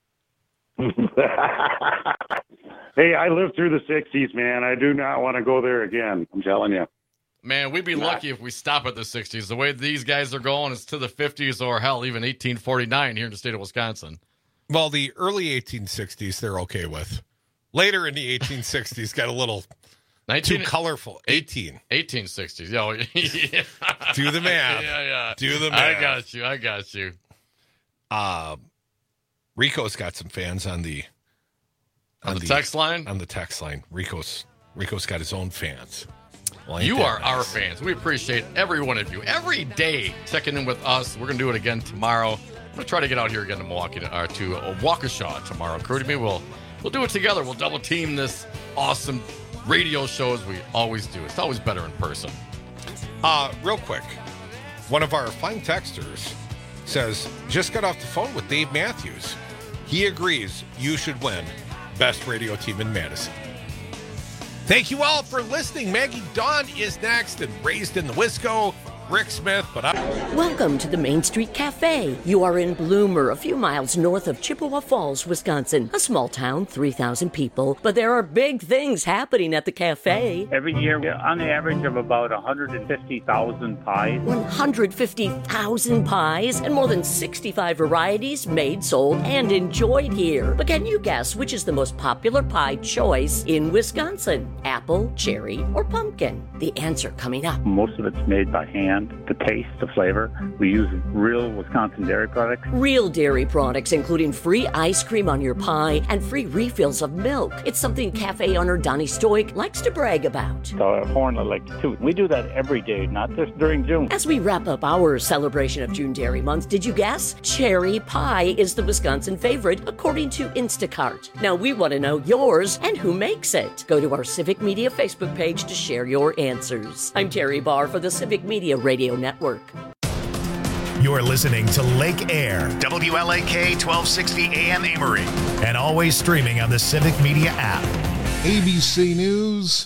Hey, I lived through the sixties, man. I do not want to go there again. I'm telling you. Man, we'd be lucky if we stop at the sixties. The way these guys are going is to the fifties or, hell, even eighteen forty-nine here in the state of Wisconsin. Well, the early eighteen sixties, they're okay with. Later in the eighteen sixties, got a little nineteen too colorful. eighteen. eighteen sixties. Yo, yeah. Do the math. Yeah, yeah. Do the math. I got you. I got you. Uh, Rico's got some fans on the On the text line? On the text line. Rico's Rico's got his own fans. Well, ain't You that are nice? our fans. We appreciate every one of you. Every day checking in with us. We're going to do it again tomorrow. I'm going to try to get out here again to Milwaukee, to, or to uh, Waukesha tomorrow. Crew to me, we'll, we'll do it together. We'll double team this awesome radio show as we always do. It's always better in person. Uh, real quick, one of our fine texters says, just got off the phone with Dave Matthews. He agrees you should win Best Radio Team in Madison. Thank you all for listening. Maggie Dawn is next and Raised in the Wisco. Rick Smith, but I... Welcome to the Main Street Cafe. You are in Bloomer, a few miles north of Chippewa Falls, Wisconsin. A small town, three thousand people, but there are big things happening at the cafe. Every year, on the average of about one hundred fifty thousand pies. one hundred fifty thousand pies and more than sixty-five varieties made, sold, and enjoyed here. But can you guess which is the most popular pie choice in Wisconsin? Apple, cherry, or pumpkin? The answer coming up. Most of it's made by hand. The taste, the flavor. We use real Wisconsin dairy products. Real dairy products, including free ice cream on your pie and free refills of milk. It's something cafe owner Donnie Stoik likes to brag about. The horn I like to toot. We do that every day, not just during June. As we wrap up our celebration of June Dairy Month, did you guess? Cherry pie is the Wisconsin favorite, according to Instacart. Now we want to know yours and who makes it. Go to our Civic Media Facebook page to share your answers. I'm Terry Barr for the Civic Media Radio Network. You're listening to Lake Air, W L A K twelve sixty A M Amory, and always streaming on the Civic Media app. A B C News,